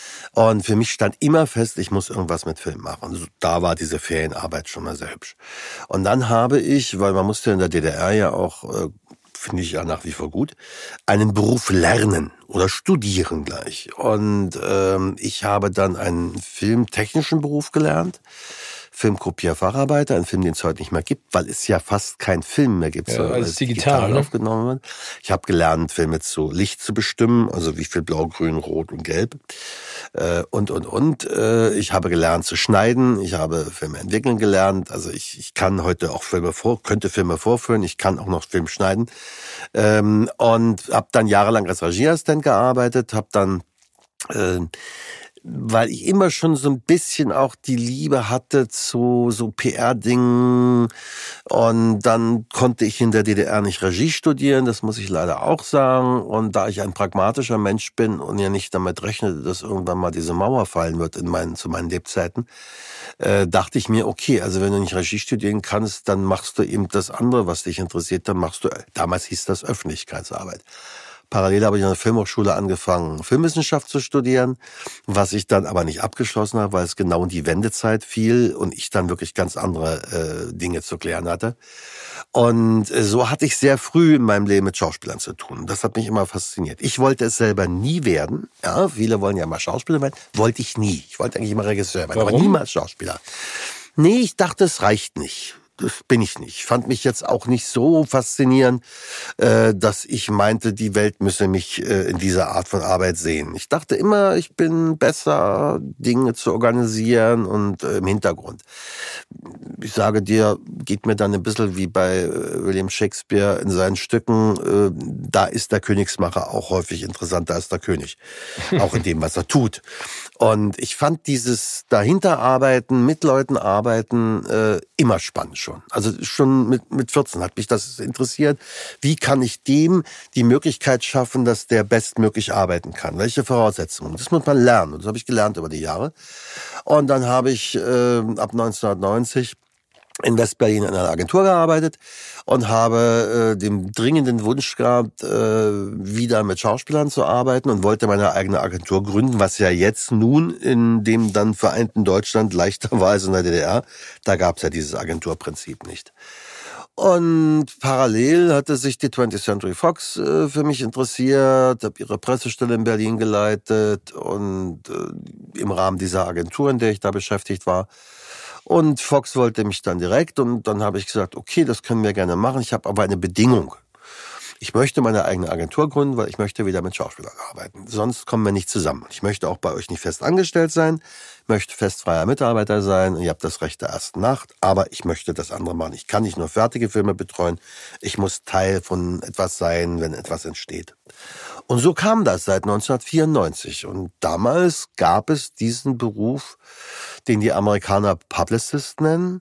Und für mich stand immer fest, ich muss irgendwas mit Film machen. Also da war diese Ferienarbeit schon mal sehr hübsch. Und dann habe ich, weil man musste in der D D R ja auch, äh, finde ich ja nach wie vor gut, einen Beruf lernen oder studieren gleich. Und ähm, ich habe dann einen filmtechnischen Beruf gelernt. Filmkopierfacharbeiter, ein Film, den es heute nicht mehr gibt, weil es ja fast keinen Film mehr gibt, Ja, sondern alles es digital, digital ne? aufgenommen wird. Ich habe gelernt, Filme zu Licht zu bestimmen, also wie viel Blau, Grün, Rot und Gelb, äh, und, und, und. Äh, ich habe gelernt zu schneiden, ich habe Filme entwickeln gelernt, also ich, ich kann heute auch Filme vor, könnte Filme vorführen, ich kann auch noch Film schneiden, ähm, und habe dann jahrelang als Regieassistent gearbeitet, habe dann äh, weil ich immer schon so ein bisschen auch die Liebe hatte zu so P R-Dingen, und dann konnte ich in der D D R nicht Regie studieren, das muss ich leider auch sagen, und da ich ein pragmatischer Mensch bin und ja nicht damit rechnete, dass irgendwann mal diese Mauer fallen wird in meinen, zu meinen Lebzeiten, äh, dachte ich mir, okay, also wenn du nicht Regie studieren kannst, dann machst du eben das andere, was dich interessiert, dann machst du, damals hieß das Öffentlichkeitsarbeit. Parallel habe ich an der Filmhochschule angefangen, Filmwissenschaft zu studieren, was ich dann aber nicht abgeschlossen habe, weil es genau in die Wendezeit fiel und ich dann wirklich ganz andere äh, Dinge zu klären hatte. Und äh, so hatte ich sehr früh in meinem Leben mit Schauspielern zu tun. Das hat mich immer fasziniert. Ich wollte es selber nie werden. Ja, viele wollen ja mal Schauspieler werden. Wollte ich nie. Ich wollte eigentlich immer Regisseur werden, Warum? aber niemals Schauspieler. Nee, ich dachte, es reicht nicht. Das bin ich nicht. Ich fand mich jetzt auch nicht so faszinierend, äh, dass ich meinte, die Welt müsse mich äh, in dieser Art von Arbeit sehen. Ich dachte immer, ich bin besser, Dinge zu organisieren und äh, im Hintergrund. ich sage dir, geht mir dann ein bisschen wie bei William Shakespeare in seinen Stücken, da ist der Königsmacher auch häufig interessanter als der König, auch in dem, was er tut. Und ich fand dieses Dahinterarbeiten, mit Leuten arbeiten, äh, immer spannend schon. Also schon mit, mit vierzehn hat mich das interessiert. Wie kann ich dem die Möglichkeit schaffen, dass der bestmöglich arbeiten kann? Welche Voraussetzungen? Das muss man lernen. Und das habe ich gelernt über die Jahre. Und dann habe ich äh, ab neunzehnhundertneunzig in Westberlin in einer Agentur gearbeitet und habe äh, den dringenden Wunsch gehabt, äh, wieder mit Schauspielern zu arbeiten und wollte meine eigene Agentur gründen, was ja jetzt nun in dem dann vereinten Deutschland leichter war als in der D D R. Da gab es ja dieses Agenturprinzip nicht. Und parallel hatte sich die twentieth Century Fox äh, für mich interessiert, habe ihre Pressestelle in Berlin geleitet und äh, im Rahmen dieser Agentur, in der ich da beschäftigt war. Und Fox wollte mich dann direkt und dann habe ich gesagt, okay, das können wir gerne machen. Ich habe aber eine Bedingung. Ich möchte meine eigene Agentur gründen, weil ich möchte wieder mit Schauspielern arbeiten. Sonst kommen wir nicht zusammen. Ich möchte auch bei euch nicht fest angestellt sein, möchte festfreier Mitarbeiter sein. Ihr habt das Recht der ersten Nacht, aber ich möchte das andere machen. Ich kann nicht nur fertige Filme betreuen, ich muss Teil von etwas sein, wenn etwas entsteht. Und so kam das seit neunzehnhundertvierundneunzig. Und damals gab es diesen Beruf, den die Amerikaner Publicist nennen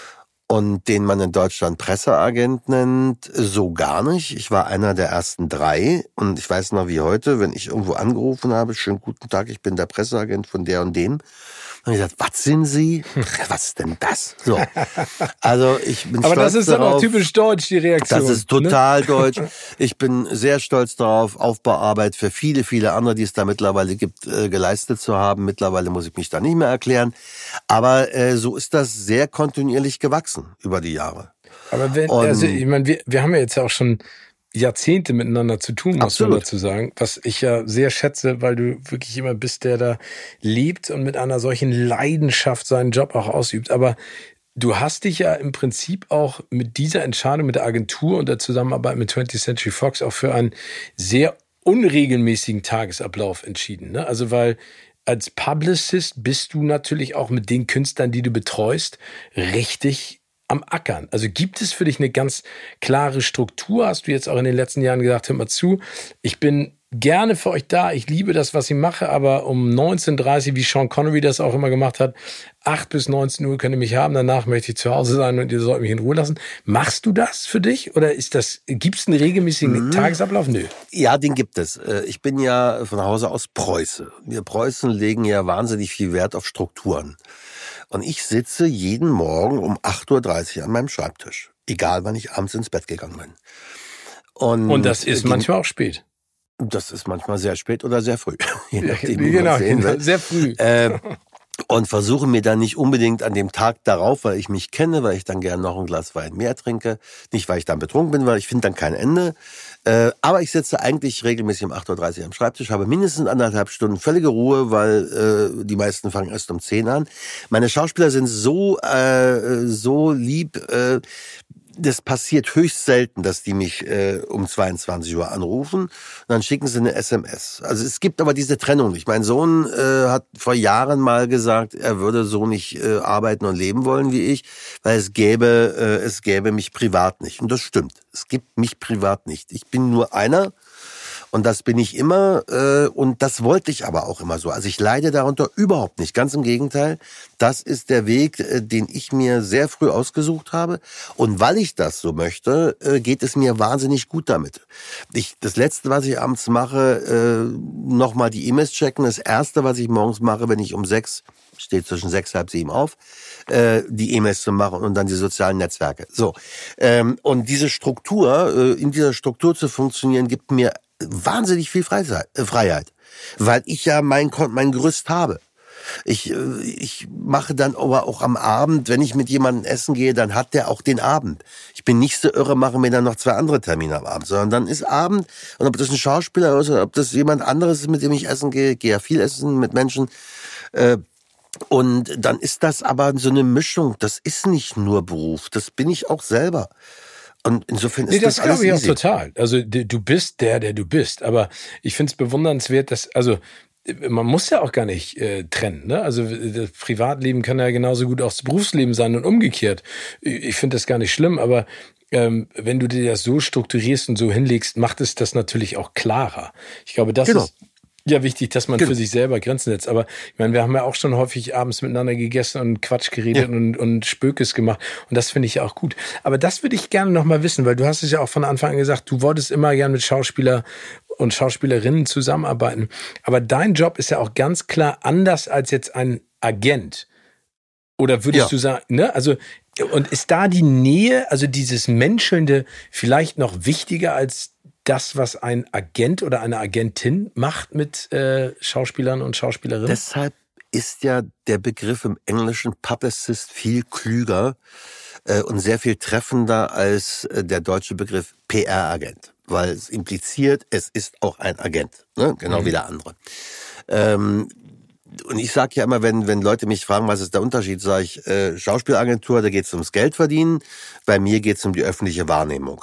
und den man in Deutschland Presseagent nennt, so gar nicht. Ich war einer der ersten drei und ich weiß noch wie heute, wenn ich irgendwo angerufen habe, schönen guten Tag, ich bin der Presseagent von der und dem. Und ich gesagt, was sind Sie? Was ist denn das? So. Also ich bin Aber stolz das ist darauf, dann auch typisch deutsch, die Reaktion. Das ist total ne? deutsch. Ich bin sehr stolz darauf, Aufbauarbeit für viele, viele andere, die es da mittlerweile gibt, äh, geleistet zu haben. Mittlerweile muss ich mich da nicht mehr erklären. Aber äh, so ist das sehr kontinuierlich gewachsen über die Jahre. Aber wenn, Und, also ich meine, wir, wir haben ja jetzt ja auch schon Jahrzehnte miteinander zu tun, muss absolut. man dazu sagen. Was ich ja sehr schätze, weil du wirklich jemand bist, der da lebt und mit einer solchen Leidenschaft seinen Job auch ausübt. Aber du hast dich ja im Prinzip auch mit dieser Entscheidung mit der Agentur und der Zusammenarbeit mit twentieth Century Fox auch für einen sehr unregelmäßigen Tagesablauf entschieden. Ne? Also weil als Publicist bist du natürlich auch mit den Künstlern, die du betreust, richtig am Ackern. Also gibt es für dich eine ganz klare Struktur? Hast du jetzt auch in den letzten Jahren gesagt, hör mal zu, ich bin gerne für euch da, ich liebe das, was ich mache, aber um neunzehn Uhr dreißig, wie Sean Connery das auch immer gemacht hat, acht bis neunzehn Uhr könnt ihr mich haben, danach möchte ich zu Hause sein und ihr sollt mich in Ruhe lassen. Machst du das für dich oder ist das, gibt es einen regelmäßigen mhm. Tagesablauf? Nö. Ja, den gibt es. Ich bin ja von Hause aus Preuße. Wir Preußen legen ja wahnsinnig viel Wert auf Strukturen. Und ich sitze jeden Morgen um acht Uhr dreißig an meinem Schreibtisch. Egal, wann ich abends ins Bett gegangen bin. Und, und das ist manchmal auch spät. Das ist manchmal sehr spät oder sehr früh. Je nachdem, wie genau, sehen will. Sehr früh. Äh, und versuche mir dann nicht unbedingt an dem Tag darauf, weil ich mich kenne, weil ich dann gerne noch ein Glas Wein mehr trinke. Nicht, weil ich dann betrunken bin, weil ich finde dann kein Ende. Äh, aber ich sitze eigentlich regelmäßig um acht Uhr dreißig am Schreibtisch, habe mindestens anderthalb Stunden völlige Ruhe, weil äh, die meisten fangen erst um zehn an. Meine Schauspieler sind so äh, so lieb, äh, das passiert höchst selten, dass die mich äh, um zweiundzwanzig Uhr anrufen und dann schicken sie eine S M S. Also es gibt aber diese Trennung nicht. Mein Sohn äh, hat vor Jahren mal gesagt, er würde so nicht äh, arbeiten und leben wollen wie ich, weil es gäbe, äh, es gäbe mich privat nicht. Und das stimmt. Es gibt mich privat nicht. Ich bin nur einer. Und das bin ich immer äh, und das wollte ich aber auch immer so. Also ich leide darunter überhaupt nicht. Ganz im Gegenteil. Das ist der Weg, äh, den ich mir sehr früh ausgesucht habe. Und weil ich das so möchte, äh, geht es mir wahnsinnig gut damit. Ich, das Letzte, was ich abends mache, äh, nochmal die E-Mails checken. Das Erste, was ich morgens mache, wenn ich um sechs, steht zwischen sechs, halb sieben auf, äh, die E-Mails zu machen und dann die sozialen Netzwerke. So. Ähm, und diese Struktur, äh, in dieser Struktur zu funktionieren, gibt mir wahnsinnig viel Freiheit, weil ich ja mein, mein Gerüst habe. Ich, ich mache dann aber auch am Abend, wenn ich mit jemandem essen gehe, dann hat der auch den Abend. Ich bin nicht so irre, mache mir dann noch zwei andere Termine am Abend, sondern dann ist Abend, und ob das ein Schauspieler ist oder ob das jemand anderes ist, mit dem ich essen gehe, gehe ja viel essen mit Menschen, äh, und dann ist das aber so eine Mischung. Das ist nicht nur Beruf, das bin ich auch selber. Und insofern ist nee, das, das alles glaube ich easy. auch total. Also du bist der, der du bist. Aber ich finde es bewundernswert, dass, also man muss ja auch gar nicht äh, trennen, ne? Also das Privatleben kann ja genauso gut auch das Berufsleben sein und umgekehrt. Ich finde das gar nicht schlimm, aber ähm, wenn du dir das so strukturierst und so hinlegst, macht es das natürlich auch klarer. Ich glaube, das Genau. ist ja wichtig, dass man Genau. für sich selber Grenzen setzt. Aber ich meine, wir haben ja auch schon häufig abends miteinander gegessen und Quatsch geredet Ja. und, und Spökes gemacht. Und das finde ich ja auch gut. Aber das würde ich gerne noch mal wissen, weil du hast es ja auch von Anfang an gesagt, du wolltest immer gern mit Schauspieler und Schauspielerinnen zusammenarbeiten. Aber dein Job ist ja auch ganz klar anders als jetzt ein Agent. Oder würdest Ja. du sagen, ne? Also, und ist da die Nähe, also dieses Menschelnde, vielleicht noch wichtiger als das, was ein Agent oder eine Agentin macht mit äh, Schauspielern und Schauspielerinnen? Deshalb ist ja der Begriff im Englischen Publicist viel klüger äh, und sehr viel treffender als äh, der deutsche Begriff P R-Agent, weil es impliziert, es ist auch ein Agent, ne? Genau Mhm. wie der andere. Ähm, und ich sage ja immer, wenn wenn Leute mich fragen, was ist der Unterschied, sage ich, äh, Schauspielagentur, da geht es ums Geld verdienen, bei mir geht es um die öffentliche Wahrnehmung.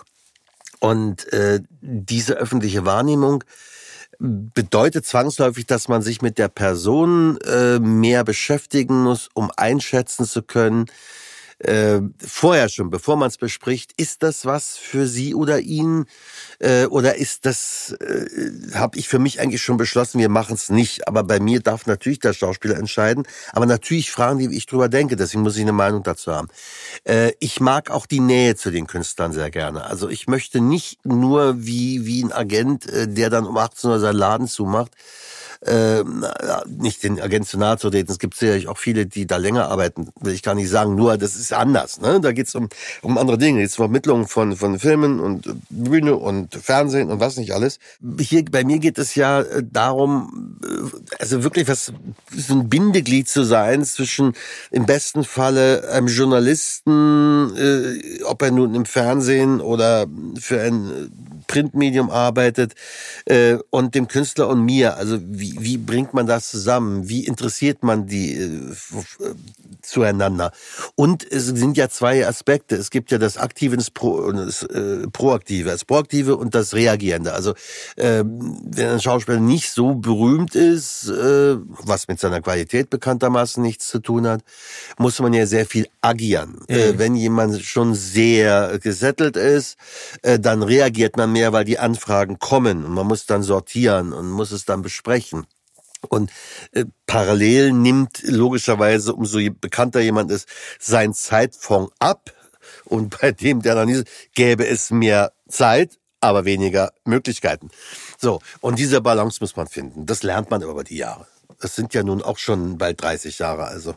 Und äh, diese öffentliche Wahrnehmung bedeutet zwangsläufig, dass man sich mit der Person äh, mehr beschäftigen muss, um einschätzen zu können, äh, vorher schon, bevor man es bespricht, ist das was für sie oder ihn äh, oder ist das, äh, habe ich für mich eigentlich schon beschlossen, wir machen es nicht. Aber bei mir darf natürlich der Schauspieler entscheiden, aber natürlich fragen die, wie ich drüber denke, deswegen muss ich eine Meinung dazu haben. Äh, ich mag auch die Nähe zu den Künstlern sehr gerne. Also ich möchte nicht nur wie wie ein Agent, äh, der dann um achtzehn Uhr seinen Laden zumacht, äh, nicht den Agent zu nahe zu treten. Es gibt sicherlich auch viele, die da länger arbeiten, will ich gar nicht sagen, nur das ist anders. Ne? Da geht es um, um andere Dinge, jetzt Vermittlung von, von Filmen und Bühne und Fernsehen und was nicht alles. Hier bei mir geht es ja darum, also wirklich was so ein Bindeglied zu sein zwischen im besten Falle einem Journalisten, äh, ob er nun im Fernsehen oder für ein Printmedium arbeitet, äh, und dem Künstler und mir. Also wie, wie bringt man das zusammen? Wie interessiert man die äh, zueinander? Und es sind ja zwei Aspekte. Es gibt ja das Aktive und das, Pro, und das äh, Proaktive. Das Proaktive und das Reagierende. Also äh, wenn ein Schauspieler nicht so berühmt ist, äh, was mit seiner Qualität bekanntermaßen nichts zu tun hat, muss man ja sehr viel agieren. Mhm. Äh, wenn jemand schon sehr gesettelt ist, äh, dann reagiert man mehr, weil die Anfragen kommen und man muss dann sortieren und muss es dann besprechen. Und äh, parallel nimmt logischerweise, umso bekannter jemand ist, sein Zeitfonds ab. Und bei dem, der noch nie ist, gäbe es mehr Zeit, aber weniger Möglichkeiten. So, und diese Balance muss man finden. Das lernt man über die Jahre. Das sind ja nun auch schon bald dreißig Jahre, also.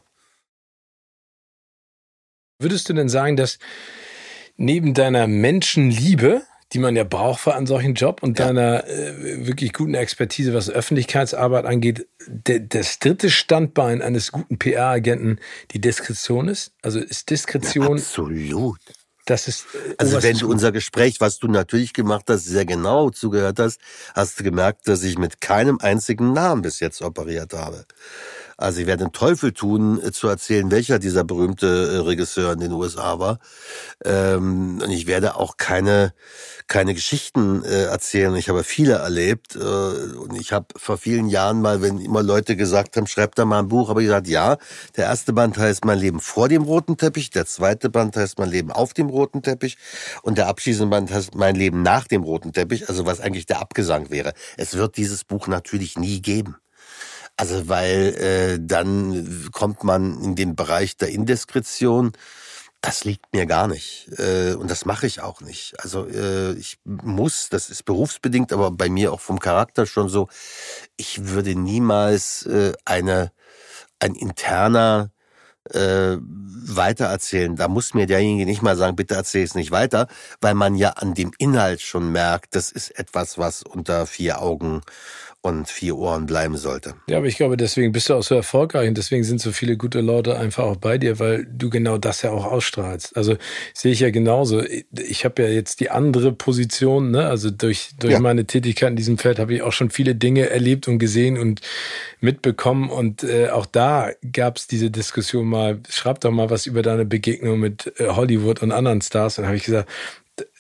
Würdest du denn sagen, dass neben deiner Menschenliebe, die man ja braucht für einen solchen Job und ja. deiner äh, wirklich guten Expertise, was Öffentlichkeitsarbeit angeht, de, das dritte Standbein eines guten P R-Agenten die Diskretion ist? Also ist Diskretion... Ja, absolut. Das ist, äh, also wenn du unser Gespräch, was du natürlich gemacht hast, sehr genau zugehört hast, hast du gemerkt, dass ich mit keinem einzigen Namen bis jetzt operiert habe. Also ich werde den Teufel tun, zu erzählen, welcher dieser berühmte Regisseur in den U S A war. Ähm, und ich werde auch keine keine Geschichten äh, erzählen. Ich habe viele erlebt. Äh, und ich habe vor vielen Jahren mal, wenn immer Leute gesagt haben, schreib da mal ein Buch, habe ich gesagt, ja. Der erste Band heißt Mein Leben vor dem roten Teppich. Der zweite Band heißt Mein Leben auf dem roten Teppich. Und der abschließende Band heißt Mein Leben nach dem roten Teppich. Also was eigentlich der Abgesang wäre. Es wird dieses Buch natürlich nie geben. Also weil äh, dann kommt man in den Bereich der Indiskretion. Das liegt mir gar nicht äh, und das mache ich auch nicht. Also äh, ich muss, das ist berufsbedingt, aber bei mir auch vom Charakter schon so, ich würde niemals äh, eine ein interner äh, weitererzählen. Da muss mir derjenige nicht mal sagen, bitte erzähl es nicht weiter, weil man ja an dem Inhalt schon merkt, das ist etwas, was unter vier Augen und vier Ohren bleiben sollte. Ja, aber ich glaube, deswegen bist du auch so erfolgreich und deswegen sind so viele gute Leute einfach auch bei dir, weil du genau das ja auch ausstrahlst. Also sehe ich ja genauso. Ich habe ja jetzt die andere Position, ne? Also durch durch ja. meine Tätigkeit in diesem Feld habe ich auch schon viele Dinge erlebt und gesehen und mitbekommen und äh, auch da gab es diese Diskussion mal, schreib doch mal was über deine Begegnung mit äh, Hollywood und anderen Stars. Und dann habe ich gesagt,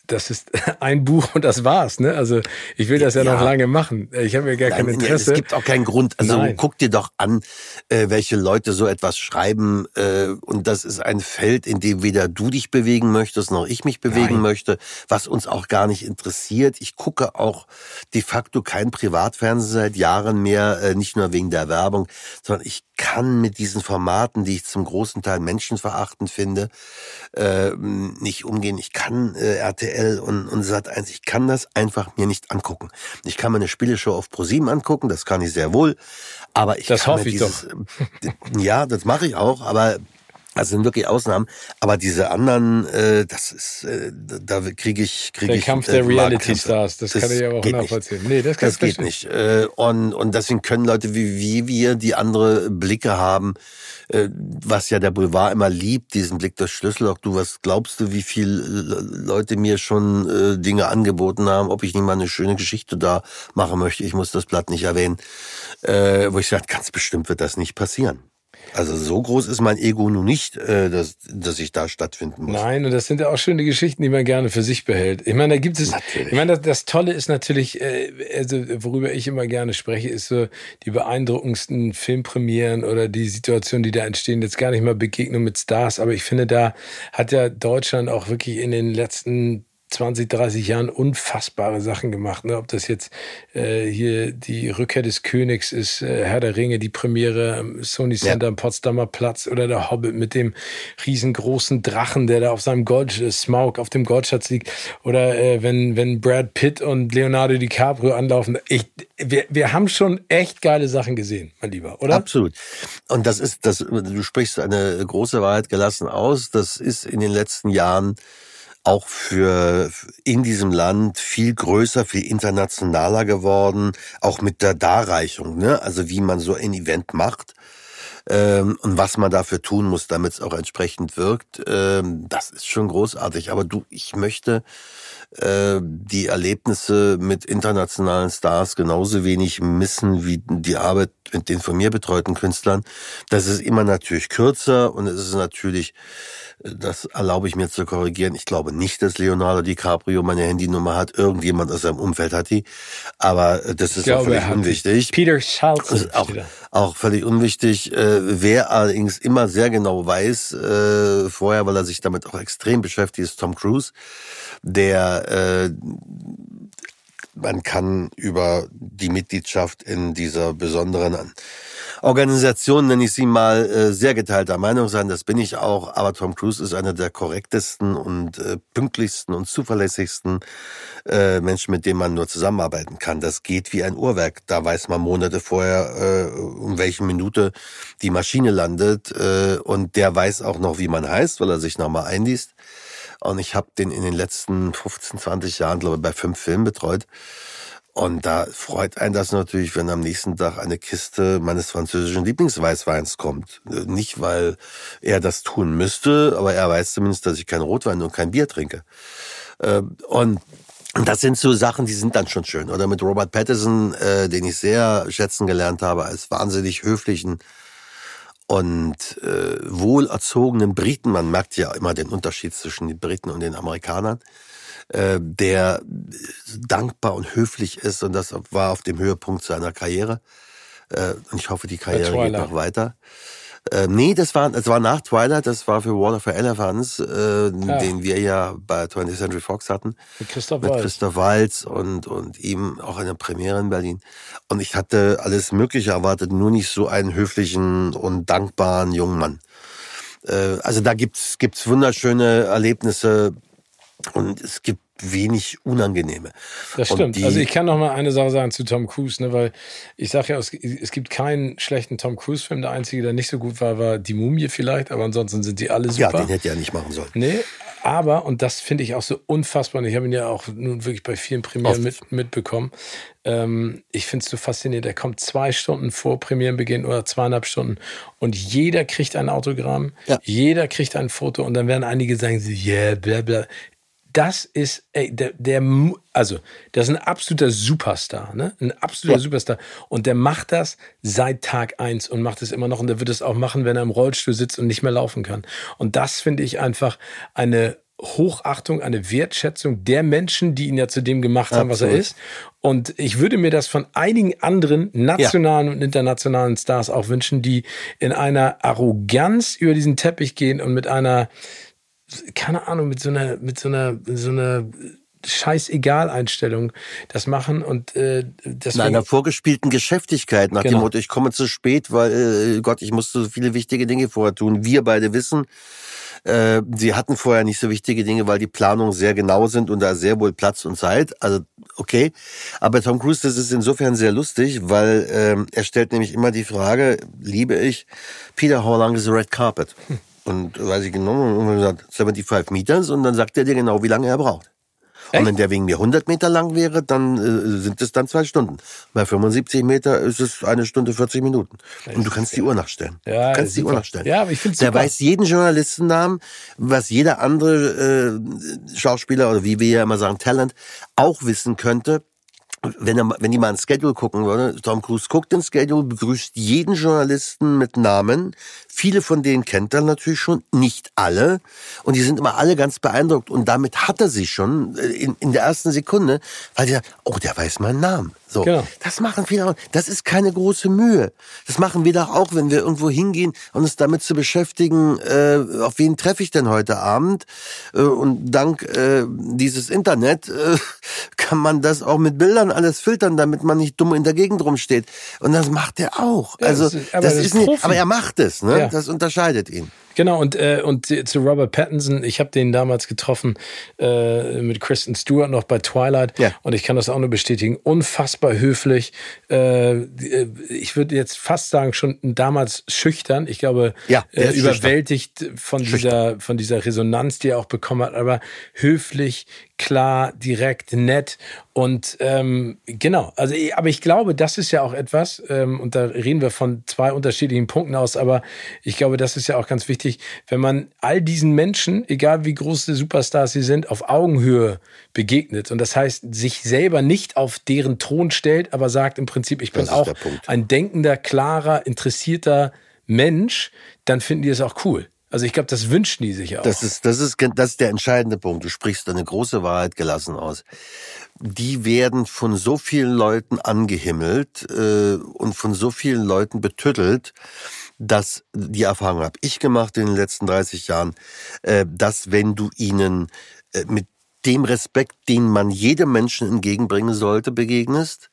das ist ein Buch und das war's, ne? Also ich will das ja, ja noch lange machen. Ich habe ja gar Nein, kein Interesse. Es gibt auch keinen Grund. Also Nein. guck dir doch an, äh, welche Leute so etwas schreiben. Äh, und das ist ein Feld, in dem weder du dich bewegen möchtest, noch ich mich bewegen Nein. möchte, was uns auch gar nicht interessiert. Ich gucke auch de facto kein Privatfernsehen seit Jahren mehr, äh, nicht nur wegen der Werbung, sondern ich kann mit diesen Formaten, die ich zum großen Teil menschenverachtend finde, äh, nicht umgehen. Ich kann äh, R T L und, und Sat eins, ich kann das einfach mir nicht angucken. Ich kann mir eine Spieleshow auf ProSieben angucken, das kann ich sehr wohl, aber ich das kann hoffe mir ich dieses, doch. Ja, das mache ich auch, aber das sind wirklich Ausnahmen. Aber diese anderen, äh, das ist, äh, da kriege ich, kriege ich. Der Kampf der äh, Reality Stars, das, das kann ich aber auch nachvollziehen. Nee, das, das geht nicht. Äh, und, und deswegen können Leute wie, wie wir, die andere Blicke haben, äh, was ja der Boulevard immer liebt, diesen Blick des Schlüsselloch. Du, was glaubst du, wie viele Leute mir schon äh, Dinge angeboten haben, ob ich nicht mal eine schöne Geschichte da machen möchte? Ich muss das Blatt nicht erwähnen. Äh, wo ich sage, ganz bestimmt wird das nicht passieren. Also so groß ist mein Ego nun nicht, äh, dass, dass ich da stattfinden muss. Nein, und das sind ja auch schöne Geschichten, die man gerne für sich behält. Ich meine, da gibt es, natürlich. Ich meine, das, das Tolle ist natürlich, äh, also worüber ich immer gerne spreche, ist so die beeindruckendsten Filmpremieren oder die Situationen, die da entstehen. Jetzt gar nicht mal Begegnung mit Stars, aber ich finde, da hat ja Deutschland auch wirklich in den letzten zwanzig, dreißig Jahren unfassbare Sachen gemacht. Ne? Ob das jetzt äh, hier die Rückkehr des Königs ist, äh, Herr der Ringe, die Premiere am Sony Center ja. am Potsdamer Platz oder der Hobbit mit dem riesengroßen Drachen, der da auf seinem Gold, äh, Smaug auf dem Goldschatz liegt. Oder äh, wenn wenn Brad Pitt und Leonardo DiCaprio anlaufen. Ich, wir, wir haben schon echt geile Sachen gesehen, mein Lieber, oder? Absolut. Und das ist, das, du sprichst eine große Wahrheit gelassen aus. Das ist in den letzten Jahren auch für in diesem Land viel größer, viel internationaler geworden, auch mit der Darreichung, ne? Also wie man so ein Event macht ähm, und was man dafür tun muss, damit es auch entsprechend wirkt. Ähm, das ist schon großartig. Aber du, ich möchte äh, die Erlebnisse mit internationalen Stars genauso wenig missen wie die Arbeit mit den von mir betreuten Künstlern. Das ist immer natürlich kürzer und es ist natürlich, das erlaube ich mir zu korrigieren. Ich glaube nicht, dass Leonardo DiCaprio meine Handynummer hat. Irgendjemand aus seinem Umfeld hat die. Aber das ist glaube, auch völlig unwichtig. Peter Schalz. Auch, auch völlig unwichtig. Wer allerdings immer sehr genau weiß, äh, vorher, weil er sich damit auch extrem beschäftigt, ist Tom Cruise. Der, äh, man kann über die Mitgliedschaft in dieser besonderen Organisation, nenne ich sie mal, sehr geteilter Meinung sein. Das bin ich auch. Aber Tom Cruise ist einer der korrektesten und äh, pünktlichsten und zuverlässigsten äh, Menschen, mit dem man nur zusammenarbeiten kann. Das geht wie ein Uhrwerk. Da weiß man Monate vorher, äh, um welche Minute die Maschine landet. Äh, und der weiß auch noch, wie man heißt, weil er sich nochmal einliest. Und ich habe den in den letzten fünfzehn, zwanzig Jahren, glaube ich, bei fünf Filmen betreut. Und da freut einen das natürlich, wenn am nächsten Tag eine Kiste meines französischen Lieblingsweißweins kommt. Nicht, weil er das tun müsste, aber er weiß zumindest, dass ich kein Rotwein und kein Bier trinke. Und das sind so Sachen, die sind dann schon schön. Oder mit Robert Pattinson, den ich sehr schätzen gelernt habe, als wahnsinnig höflichen und äh, wohlerzogenen Briten. Man merkt ja immer den Unterschied zwischen den Briten und den Amerikanern. Äh, der dankbar und höflich ist und das war auf dem Höhepunkt seiner Karriere. Äh, und ich hoffe, die Karriere geht noch weiter. Äh, nee, das war, das war nach Twilight, das war für Water for Elephants, äh, ja. den wir ja bei twentieth Century Fox hatten. Mit Christoph Mit Waltz. Christoph Waltz und, und ihm auch eine Premiere in Berlin. Und ich hatte alles Mögliche erwartet, nur nicht so einen höflichen und dankbaren jungen Mann. Äh, also da gibt's, gibt's wunderschöne Erlebnisse und es gibt wenig Unangenehme. Das stimmt. Also ich kann noch mal eine Sache sagen zu Tom Cruise, ne, weil ich sage ja, es, es gibt keinen schlechten Tom Cruise-Film. Der einzige, der nicht so gut war, war Die Mumie vielleicht, aber ansonsten sind die alle super. Ja, den hätte er nicht machen sollen. Nee, aber, und das finde ich auch so unfassbar, und ich habe ihn ja auch nun wirklich bei vielen Premieren mit, mitbekommen, ähm, ich finde es so faszinierend, er kommt zwei Stunden vor Premierenbeginn oder zweieinhalb Stunden und jeder kriegt ein Autogramm, ja. jeder kriegt ein Foto und dann werden einige sagen, yeah, bla bla. Das ist, ey, der, der, also, das ist ein absoluter Superstar, ne? Ein absoluter ja. Superstar. Und der macht das seit Tag eins und macht es immer noch. Und der wird es auch machen, wenn er im Rollstuhl sitzt und nicht mehr laufen kann. Und das finde ich einfach eine Hochachtung, eine Wertschätzung der Menschen, die ihn ja zu dem gemacht haben, Absolut. Was er ist. Und ich würde mir das von einigen anderen nationalen ja. und internationalen Stars auch wünschen, die in einer Arroganz über diesen Teppich gehen und mit einer, keine Ahnung, mit so einer, mit so einer, so einer Scheißegal-Einstellung das machen und äh, deswegen... In einer vorgespielten Geschäftigkeit, nach genau. dem Motto, ich komme zu spät, weil, äh, Gott, ich musste so viele wichtige Dinge vorher tun. Wir beide wissen, äh, sie hatten vorher nicht so wichtige Dinge, weil die Planungen sehr genau sind und da sehr wohl Platz und Zeit. Also, okay. Aber Tom Cruise, das ist insofern sehr lustig, weil ähm, er stellt nämlich immer die Frage, liebe ich, Peter, how long is the red carpet? Hm. Und weiß ich genau, und gesagt, fünfundsiebzig Meters, und dann sagt er dir genau, wie lange er braucht. Echt? Und wenn der wegen mir hundert Meter lang wäre, dann äh, sind es dann zwei Stunden. Bei fünfundsiebzig Meter ist es eine Stunde vierzig Minuten. Und du kannst die Uhr nachstellen. Ja, du kannst die super. Uhr nachstellen. Ja, aber ich find's Der super. weiß jeden Journalistennamen, was jeder andere äh, Schauspieler oder wie wir ja immer sagen, Talent, auch wissen könnte. Wenn, er, wenn die mal ein Schedule gucken würde, Tom Cruise guckt den Schedule, begrüßt jeden Journalisten mit Namen. Viele von denen kennt er natürlich schon, nicht alle. Und die sind immer alle ganz beeindruckt. Und damit hat er sich schon in, in der ersten Sekunde, weil die sagen, oh, der weiß meinen Namen. So, genau. Das machen viele auch. Das ist keine große Mühe. Das machen wir doch auch, wenn wir irgendwo hingehen und uns damit zu beschäftigen, äh, auf wen treffe ich denn heute Abend? Äh, und dank äh, dieses Internet äh, kann man das auch mit Bildern alles filtern, damit man nicht dumm in der Gegend rumsteht. Und das macht er auch. Ja, also, das ist, aber, das das ist nicht, aber er macht es, ne? Ja. Das unterscheidet ihn. Genau, und äh, und zu Robert Pattinson, ich habe den damals getroffen äh, mit Kristen Stewart noch bei Twilight, ja. Und ich kann das auch nur bestätigen, unfassbar höflich. Äh, ich würde jetzt fast sagen, schon damals schüchtern. Ich glaube, ja, äh, überwältigt schüchtern. von dieser von dieser Resonanz, die er auch bekommen hat, aber höflich, klar, direkt, nett und ähm, genau. Also, aber ich glaube, das ist ja auch etwas, ähm, und da reden wir von zwei unterschiedlichen Punkten aus, aber ich glaube, das ist ja auch ganz wichtig, wenn man all diesen Menschen, egal wie große Superstars sie sind, auf Augenhöhe begegnet. Und das heißt, sich selber nicht auf deren Thron stellt, aber sagt im Prinzip, ich bin auch ein denkender, klarer, interessierter Mensch, dann finden die es auch cool. Also ich glaube, das wünschen die sich auch. Das ist, das ist, das ist der entscheidende Punkt. Du sprichst eine große Wahrheit gelassen aus. Die werden von so vielen Leuten angehimmelt äh, und von so vielen Leuten betüttelt, dass, die Erfahrung habe ich gemacht in den letzten dreißig Jahren, äh, dass wenn du ihnen äh, mit dem Respekt, den man jedem Menschen entgegenbringen sollte, begegnest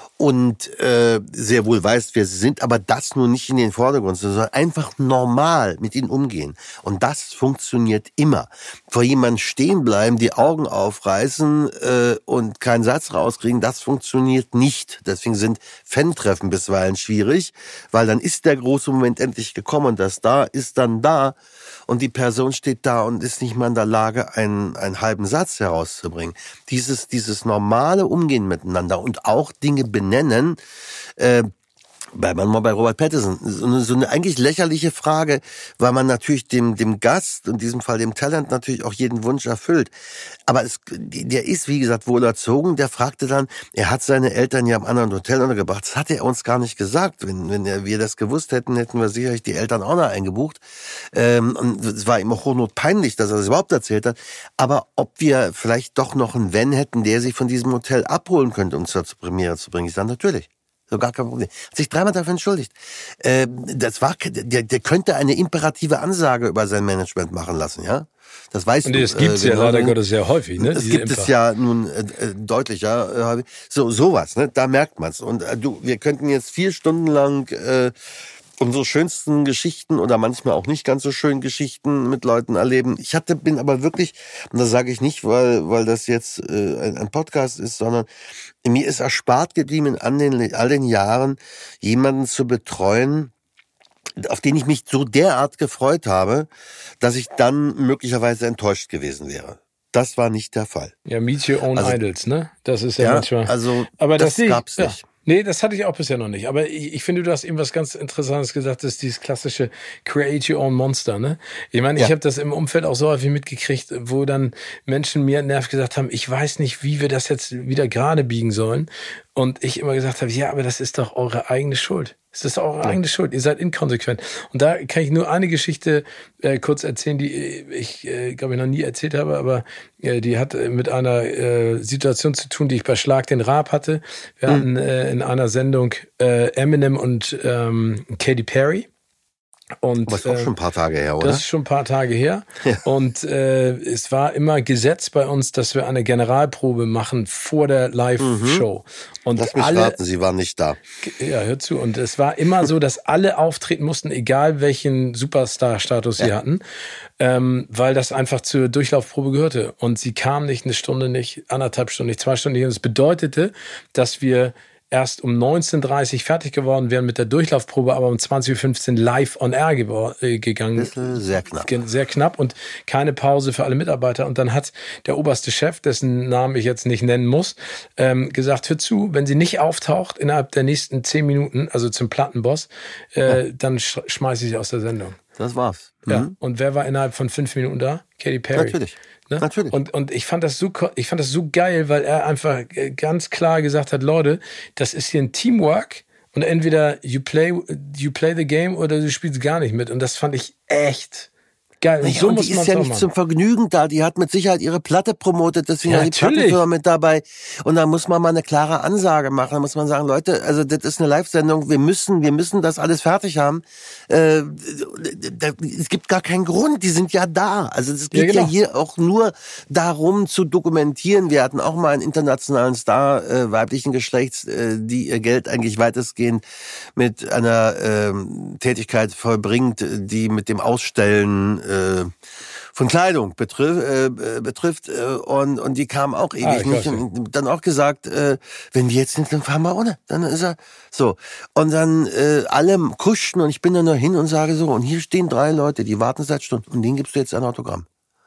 und äh, sehr wohl weißt, wer sie sind, aber das nur nicht in den Vordergrund, sondern einfach normal mit ihnen umgehen. Und das funktioniert immer. Vor jemandem stehen bleiben, die Augen aufreißen äh, und keinen Satz rauskriegen, das funktioniert nicht. Deswegen sind Fan-Treffen bisweilen schwierig, weil dann ist der große Moment endlich gekommen und das da ist dann da und die Person steht da und ist nicht mal in der Lage, einen, einen halben Satz herauszubringen. Dieses, dieses normale Umgehen miteinander und auch Dinge benennen, äh, bleiben wir mal bei Robert Pattinson. So eine, so eine eigentlich lächerliche Frage, weil man natürlich dem, dem Gast, in diesem Fall dem Talent, natürlich auch jeden Wunsch erfüllt. Aber es, der ist, wie gesagt, wohl erzogen. Der fragte dann, er hat seine Eltern ja im anderen Hotel untergebracht. Das hat er uns gar nicht gesagt. Wenn, wenn wir das gewusst hätten, hätten wir sicherlich die Eltern auch noch eingebucht. Ähm, und es war ihm auch hochnotpeinlich, dass er das überhaupt erzählt hat. Aber ob wir vielleicht doch noch einen Van hätten, der sich von diesem Hotel abholen könnte, um zur Premiere zu bringen, ich sage, natürlich. So gar kein Problem. Hat sich dreimal dafür entschuldigt. Äh, das war, der, der könnte eine imperative Ansage über sein Management machen lassen, ja? Das weißt und du. Und das gibt's äh, ja leider Gottes sehr häufig, ne? Das gibt Imper- es ja nun äh, deutlicher. Äh, so sowas, ne? Da merkt man's. Und äh, du, wir könnten jetzt vier Stunden lang äh, unsere schönsten Geschichten oder manchmal auch nicht ganz so schönen Geschichten mit Leuten erleben. Ich hatte, bin aber wirklich, und das sage ich nicht, weil weil das jetzt äh, ein, ein Podcast ist, sondern mir ist erspart geblieben, in all den, all den Jahren jemanden zu betreuen, auf den ich mich so derart gefreut habe, dass ich dann möglicherweise enttäuscht gewesen wäre. Das war nicht der Fall. Ja, meet your own also, idols, ne? Das ist ja, ja manchmal. Also, aber das, das gab's ja. nicht. Nee, das hatte ich auch bisher noch nicht. Aber ich, ich finde, du hast eben was ganz Interessantes gesagt, das ist dieses klassische Create Your Own Monster, ne? Ich meine, ja. ich habe das im Umfeld auch so häufig mitgekriegt, wo dann Menschen mir nervt gesagt haben, ich weiß nicht, wie wir das jetzt wieder gerade biegen sollen. Und ich immer gesagt habe, ja, aber das ist doch eure eigene Schuld. Es ist eure eigene Schuld. Ihr seid inkonsequent. Und da kann ich nur eine Geschichte äh, kurz erzählen, die ich, äh, glaube ich, noch nie erzählt habe, aber äh, die hat mit einer äh, Situation zu tun, die ich bei Schlag den Raab hatte. Wir mhm. hatten äh, in einer Sendung äh, Eminem und ähm, Katy Perry. Und, aber ist auch äh, schon ein paar Tage her, oder? Das ist schon ein paar Tage her. Ja. Und äh, es war immer Gesetz bei uns, dass wir eine Generalprobe machen vor der Live-Show. Mhm. Und lass mich alle, raten, Sie waren nicht da. Ja, hör zu. Und es war immer so, dass alle auftreten mussten, egal welchen Superstar-Status ja. sie hatten, ähm, weil das einfach zur Durchlaufprobe gehörte. Und sie kam nicht, eine Stunde nicht, anderthalb Stunden nicht, zwei Stunden nicht. Und es bedeutete, dass wir erst um neunzehn Uhr dreißig fertig geworden wären mit der Durchlaufprobe, aber um zwanzig Uhr fünfzehn live on air ge- äh, gegangen. Das ist sehr knapp. Sehr knapp und keine Pause für alle Mitarbeiter. Und dann hat der oberste Chef, dessen Namen ich jetzt nicht nennen muss, ähm, gesagt, hör zu, wenn sie nicht auftaucht innerhalb der nächsten zehn Minuten, also zum Plattenboss, äh, ja. dann sch- schmeiße ich sie aus der Sendung. Das war's. Mhm. Ja. Und wer war innerhalb von fünf Minuten da? Katy Perry. Natürlich. Ne? Natürlich. Und, und ich fand das so, ich fand das so geil, weil er einfach ganz klar gesagt hat, Leute, das ist hier ein Teamwork und entweder you play, you play the game oder du spielst gar nicht mit. Und das fand ich echt geil. Und naja, so und muss die man ist ja auch nicht machen. zum Vergnügen da. Die hat mit Sicherheit ihre Platte promotet, deswegen Ja, hat die natürlich. Plattenfirma mit dabei. Und da muss man mal eine klare Ansage machen. Da muss man sagen, Leute, also das ist eine Live-Sendung. Wir müssen, wir müssen das alles fertig haben. Äh, da, es gibt gar keinen Grund. Die sind ja da. Also es geht ja, genau. ja hier auch nur darum zu dokumentieren. Wir hatten auch mal einen internationalen Star äh, weiblichen Geschlechts, äh, die ihr Geld eigentlich weitestgehend mit einer äh, Tätigkeit vollbringt, die mit dem Ausstellen äh, von Kleidung betrifft, äh, betrifft äh, und und die kam auch ewig ah, nicht und dann auch gesagt, äh, wenn wir jetzt nicht, dann fahren wir ohne, dann ist er so und dann äh, alle kuschten und ich bin dann nur hin und sage so und hier stehen drei Leute, die warten seit Stunden und denen gibst du jetzt ein Autogramm.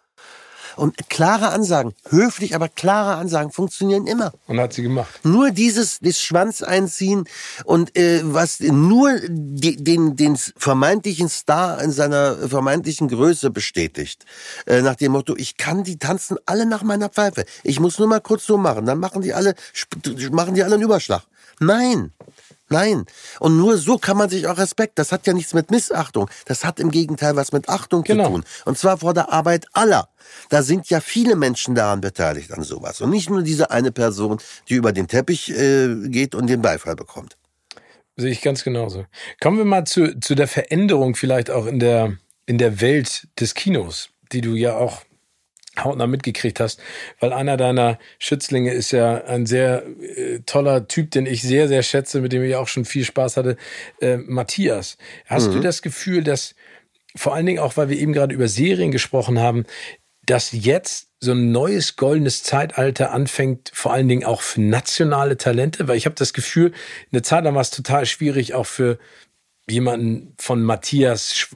Und klare Ansagen, höflich, aber klare Ansagen funktionieren immer. Und hat sie gemacht. Nur dieses, das Schwanz einziehen und äh, was nur die, den, den vermeintlichen Star in seiner vermeintlichen Größe bestätigt. Äh, nach dem Motto, ich kann die tanzen alle nach meiner Pfeife. Ich muss nur mal kurz so machen, dann machen die alle, machen die alle einen Überschlag. Nein. Nein. Und nur so kann man sich auch Respekt, das hat ja nichts mit Missachtung, das hat im Gegenteil was mit Achtung genau. zu tun. Und zwar vor der Arbeit aller. Da sind ja viele Menschen daran beteiligt an sowas. Und nicht nur diese eine Person, die über den Teppich äh, geht und den Beifall bekommt. Sehe ich ganz genauso. Kommen wir mal zu, zu der Veränderung vielleicht auch in der, in der Welt des Kinos, die du ja auch hautnah mitgekriegt hast, weil einer deiner Schützlinge ist ja ein sehr äh, toller Typ, den ich sehr, sehr schätze, mit dem ich auch schon viel Spaß hatte, äh, Matthias. Hast mhm. du das Gefühl, dass, vor allen Dingen auch, weil wir eben gerade über Serien gesprochen haben, dass jetzt so ein neues goldenes Zeitalter anfängt, vor allen Dingen auch für nationale Talente? Weil ich habe das Gefühl, eine Zeit lang war es total schwierig, auch für jemanden von Matthias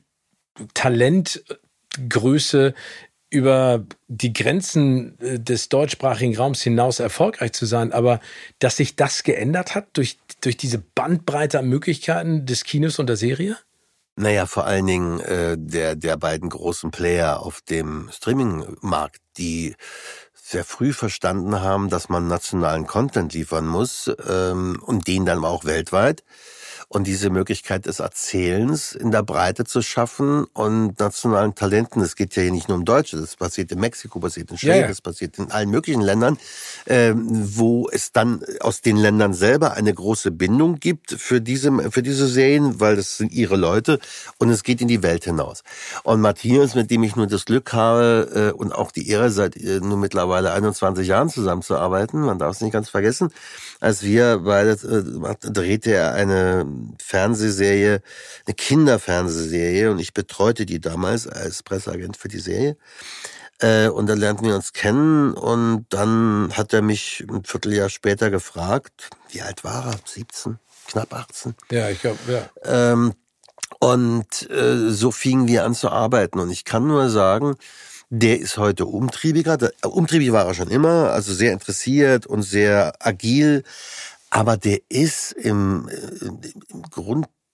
Talentgröße über die Grenzen des deutschsprachigen Raums hinaus erfolgreich zu sein. Aber dass sich das geändert hat durch, durch diese Bandbreite an Möglichkeiten des Kinos und der Serie? Naja, vor allen Dingen äh, der, der beiden großen Player auf dem Streaming-Markt, die sehr früh verstanden haben, dass man nationalen Content liefern muss ähm, und den dann auch weltweit. Und diese Möglichkeit des Erzählens in der Breite zu schaffen und nationalen Talenten, das geht ja hier nicht nur um Deutsche, das passiert in Mexiko, passiert in Schweden, ja, ja. das passiert in allen möglichen Ländern, äh, wo es dann aus den Ländern selber eine große Bindung gibt für diese, für diese Serien, weil das sind ihre Leute und es geht in die Welt hinaus. Und Matthias, mit dem ich nur das Glück habe äh, und auch die Ehre, seit äh, nur mittlerweile einundzwanzig Jahren zusammenzuarbeiten, man darf es nicht ganz vergessen, als wir beide äh, drehte er eine Fernsehserie, eine Kinderfernsehserie und ich betreute die damals als Presseagent für die Serie. Äh, und da lernten wir uns kennen und dann hat er mich ein Vierteljahr später gefragt, wie alt war er? siebzehn? Knapp achtzehn? Ja, ich glaube, ja. Ähm, und äh, so fingen wir an zu arbeiten und ich kann nur sagen, der ist heute umtriebiger. Der, umtriebig war er schon immer, also sehr interessiert und sehr agil. Aber der ist im, im Grund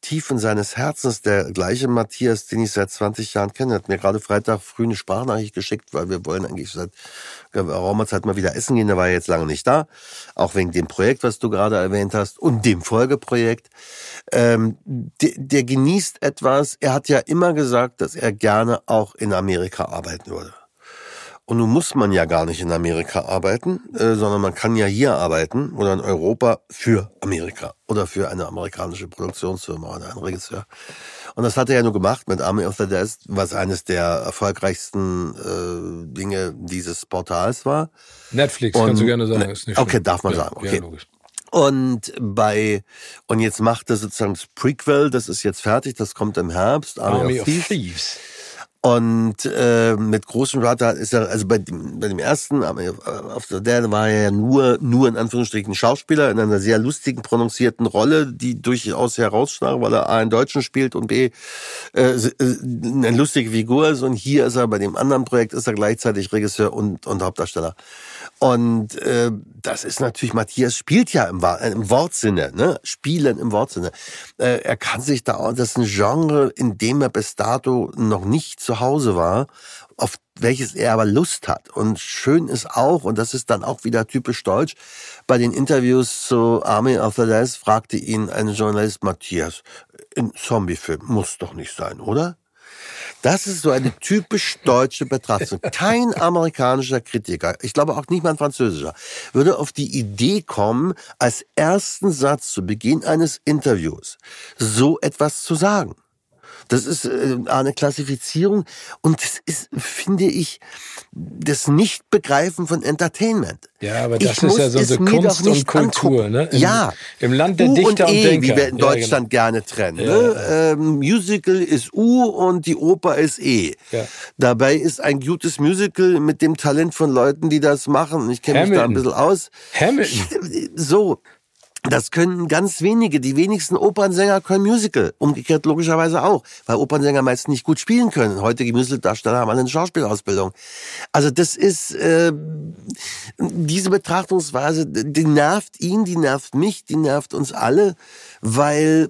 Tiefen seines Herzens der gleiche Matthias, den ich seit zwanzig Jahren kenne. Hat mir gerade Freitag früh eine Sprachnachricht geschickt, weil wir wollen eigentlich seit geraumer Zeit mal wieder essen gehen. Der war jetzt lange nicht da, auch wegen dem Projekt, was du gerade erwähnt hast, und dem Folgeprojekt. Ähm, der, der genießt etwas. Er hat ja immer gesagt, dass er gerne auch in Amerika arbeiten würde. Und nun muss man ja gar nicht in Amerika arbeiten, äh, sondern man kann ja hier arbeiten oder in Europa für Amerika oder für eine amerikanische Produktionsfirma oder einen Regisseur. Und das hat er ja nur gemacht mit Army of the Dead, was eines der erfolgreichsten äh, Dinge dieses Portals war. Netflix, und, kannst du gerne sagen. Ist nicht okay, schlimm. darf man ja, sagen. Okay. Ja, logisch. Und bei und jetzt macht er sozusagen das Prequel, das ist jetzt fertig, das kommt im Herbst, Army, Army of, of Thieves. Thieves. Und äh, mit großem Vater ist er, also bei dem, bei dem ersten, auf der war er ja nur, nur in Anführungsstrichen Schauspieler in einer sehr lustigen, prononcierten Rolle, die durchaus herausstach, weil er A, einen Deutschen spielt und B, äh, eine lustige Figur ist. Und hier ist er, bei dem anderen Projekt ist er gleichzeitig Regisseur und, und Hauptdarsteller. Und äh, das ist natürlich, Matthias spielt ja im, im Wortsinne, ne? Spielen im Wortsinne. Äh, er kann sich da, das ist ein Genre, in dem er bis dato noch nicht zu Hause war, auf welches er aber Lust hat. Und schön ist auch, und das ist dann auch wieder typisch deutsch, bei den Interviews zu Army of the Dead fragte ihn ein Journalist, Matthias, ein Zombiefilm muss doch nicht sein, oder? Das ist so eine typisch deutsche Betrachtung. Kein amerikanischer Kritiker, ich glaube auch nicht mal ein französischer, würde auf die Idee kommen, als ersten Satz zu Beginn eines Interviews so etwas zu sagen. Das ist äh, eine Klassifizierung und das ist, finde ich, das Nichtbegreifen von Entertainment. Ja, aber das ich ist ja so, so Kunst und Kultur, ne? Im, ja. Im Land der U Dichter und, und, e, Denker. wie wir in Deutschland ja, genau. gerne trennen. Ja, ne? ja. Ähm, Musical ist U und die Oper ist E. Ja. Dabei ist ein gutes Musical mit dem Talent von Leuten, die das machen. Ich kenne mich da ein bisschen aus. Hamilton. So. Das können ganz wenige. Die wenigsten Opernsänger können Musical. Umgekehrt logischerweise auch, weil Opernsänger meist nicht gut spielen können. Heutige Musicaldarsteller haben alle eine Schauspielausbildung. Also das ist äh, diese Betrachtungsweise, die nervt ihn, die nervt mich, die nervt uns alle, weil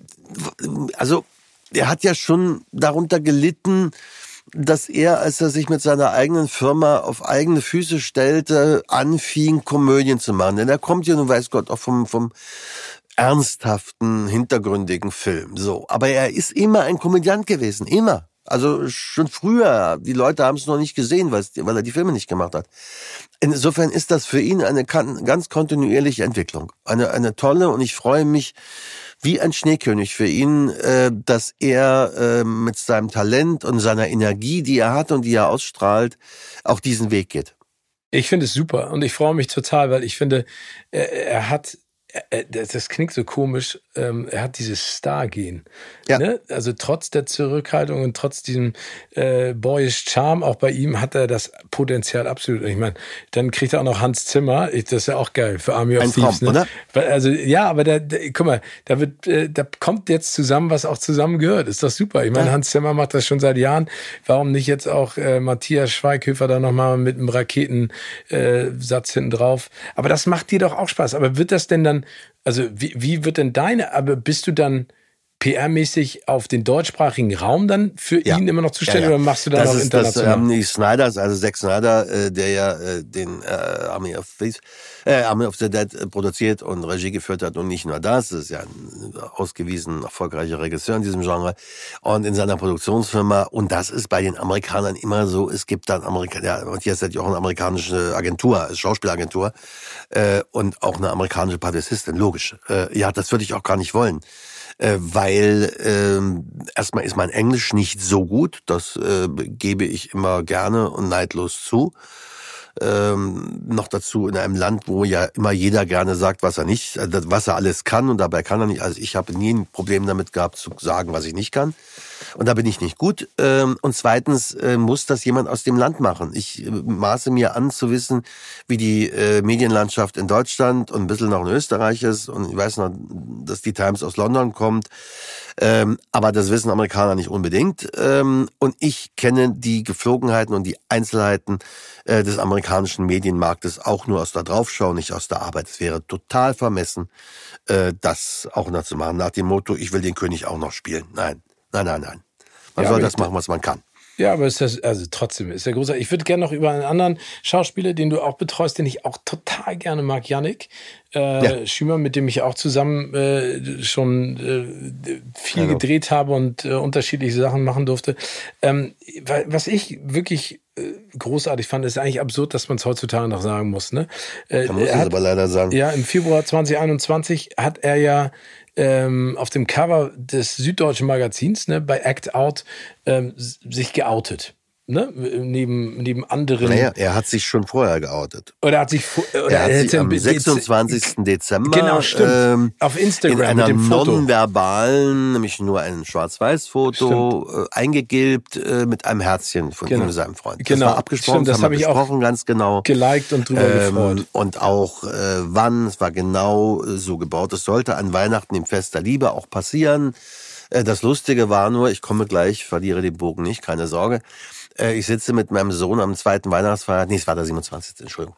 also er hat ja schon darunter gelitten, dass er, als er sich mit seiner eigenen Firma auf eigene Füße stellte, anfing, Komödien zu machen. Denn er kommt ja, nun weiß Gott, auch vom, vom ernsthaften, hintergründigen Film. So. Aber er ist immer ein Komödiant gewesen. Immer. Also schon früher. Die Leute haben es noch nicht gesehen, weil er die Filme nicht gemacht hat. Insofern ist das für ihn eine ganz kontinuierliche Entwicklung. Eine, eine tolle, und ich freue mich wie ein Schneekönig für ihn, äh, dass er äh, mit seinem Talent und seiner Energie, die er hat und die er ausstrahlt, auch diesen Weg geht. Ich finde es super und ich freue mich total, weil ich finde, er, er hat, er, das klingt so komisch, ähm, er hat dieses Star-Gen. Ja. Ne? Also trotz der Zurückhaltung und trotz diesem äh, boyish Charme, auch bei ihm hat er das Potenzial absolut. Ich meine, dann kriegt er auch noch Hans Zimmer, ich, das ist ja auch geil für Army of Ein Thieves. Traum, ne? oder? Weil, also ja, aber da, da, guck mal, da wird, äh, da kommt jetzt zusammen, was auch zusammen gehört. Ist doch super. Ich meine, ja. Hans Zimmer macht das schon seit Jahren. Warum nicht jetzt auch äh, Matthias Schweighöfer da nochmal mit einem Raketensatz äh, hinten drauf? Aber das macht dir doch auch Spaß. Aber wird das denn dann, also wie, wie wird denn deine, aber bist du dann P R-mäßig auf den deutschsprachigen Raum dann für ja. ihn immer noch zuständig, ja, ja. oder machst du da das noch ist international? Das ähm, die Snyders, also Zack Snyder, äh, der ja äh, den äh, Army of Thieves, äh, Army of the Dead äh, produziert und Regie geführt hat, und nicht nur das, das ist ja ein ausgewiesen erfolgreicher Regisseur in diesem Genre und in seiner Produktionsfirma, und das ist bei den Amerikanern immer so, es gibt dann Amerikaner, ja, Matthias hat ja auch eine amerikanische Agentur, eine Schauspielagentur äh, und auch eine amerikanische Publizistin, logisch. Äh, ja, das würde ich auch gar nicht wollen. Äh, weil ähm, erstmal ist mein Englisch nicht so gut, das äh, gebe ich immer gerne und neidlos zu. Ähm, noch dazu in einem Land, wo ja immer jeder gerne sagt, was er nicht, was er alles kann, und dabei kann er nicht. Also ich habe nie ein Problem damit gehabt zu sagen, was ich nicht kann. Und da bin ich nicht gut. Und zweitens muss das jemand aus dem Land machen. Ich maße mir an zu wissen, wie die Medienlandschaft in Deutschland und ein bisschen noch in Österreich ist. Und ich weiß noch, dass die Times aus London kommt. Aber das wissen Amerikaner nicht unbedingt. Und ich kenne die Geflogenheiten und die Einzelheiten des amerikanischen Medienmarktes auch nur aus der Draufschau, nicht aus der Arbeit. Es wäre total vermessen, das auch noch zu machen. Nach dem Motto, ich will den König auch noch spielen. Nein, nein, nein, nein. Man ja, soll das machen, was man kann. Ja, aber ist das, also trotzdem ist der großartig. Ich würde gerne noch über einen anderen Schauspieler, den du auch betreust, den ich auch total gerne mag, Yannick äh, ja. Schümer, mit dem ich auch zusammen äh, schon äh, viel Hallo. gedreht habe und äh, unterschiedliche Sachen machen durfte. Ähm, was ich wirklich äh, großartig fand, ist eigentlich absurd, dass man es heutzutage noch sagen muss. Ne? Äh, da muss ich es aber leider sagen. Ja, im Februar zwanzig einundzwanzig hat er ja Ähm, auf dem Cover des Süddeutschen Magazins, ne, bei Act Out, ähm, sich geoutet. Ne? Neben, neben anderen. Naja, er hat sich schon vorher geoutet. Oder hat sich, oder er hat er sich am sechsundzwanzigsten Dezember genau, stimmt. Ähm, auf Instagram in einer mit dem Foto. nonverbalen, nämlich nur ein Schwarz-Weiß-Foto, äh, eingegilbt äh, mit einem Herzchen von genau. ihm und seinem Freund. Genau. Das war abgesprochen, stimmt, das das habe ich besprochen, auch ganz genau. geliked und drüber ähm, gefreut. Und auch äh, wann, es war genau äh, so gebaut. Es sollte an Weihnachten im Fest der Liebe auch passieren. Äh, das Lustige war nur, ich komme gleich, verliere den Bogen nicht, keine Sorge. Ich sitze mit meinem Sohn am zweiten Weihnachtsfeiertag. Nee, es war der siebenundzwanzigste Entschuldigung.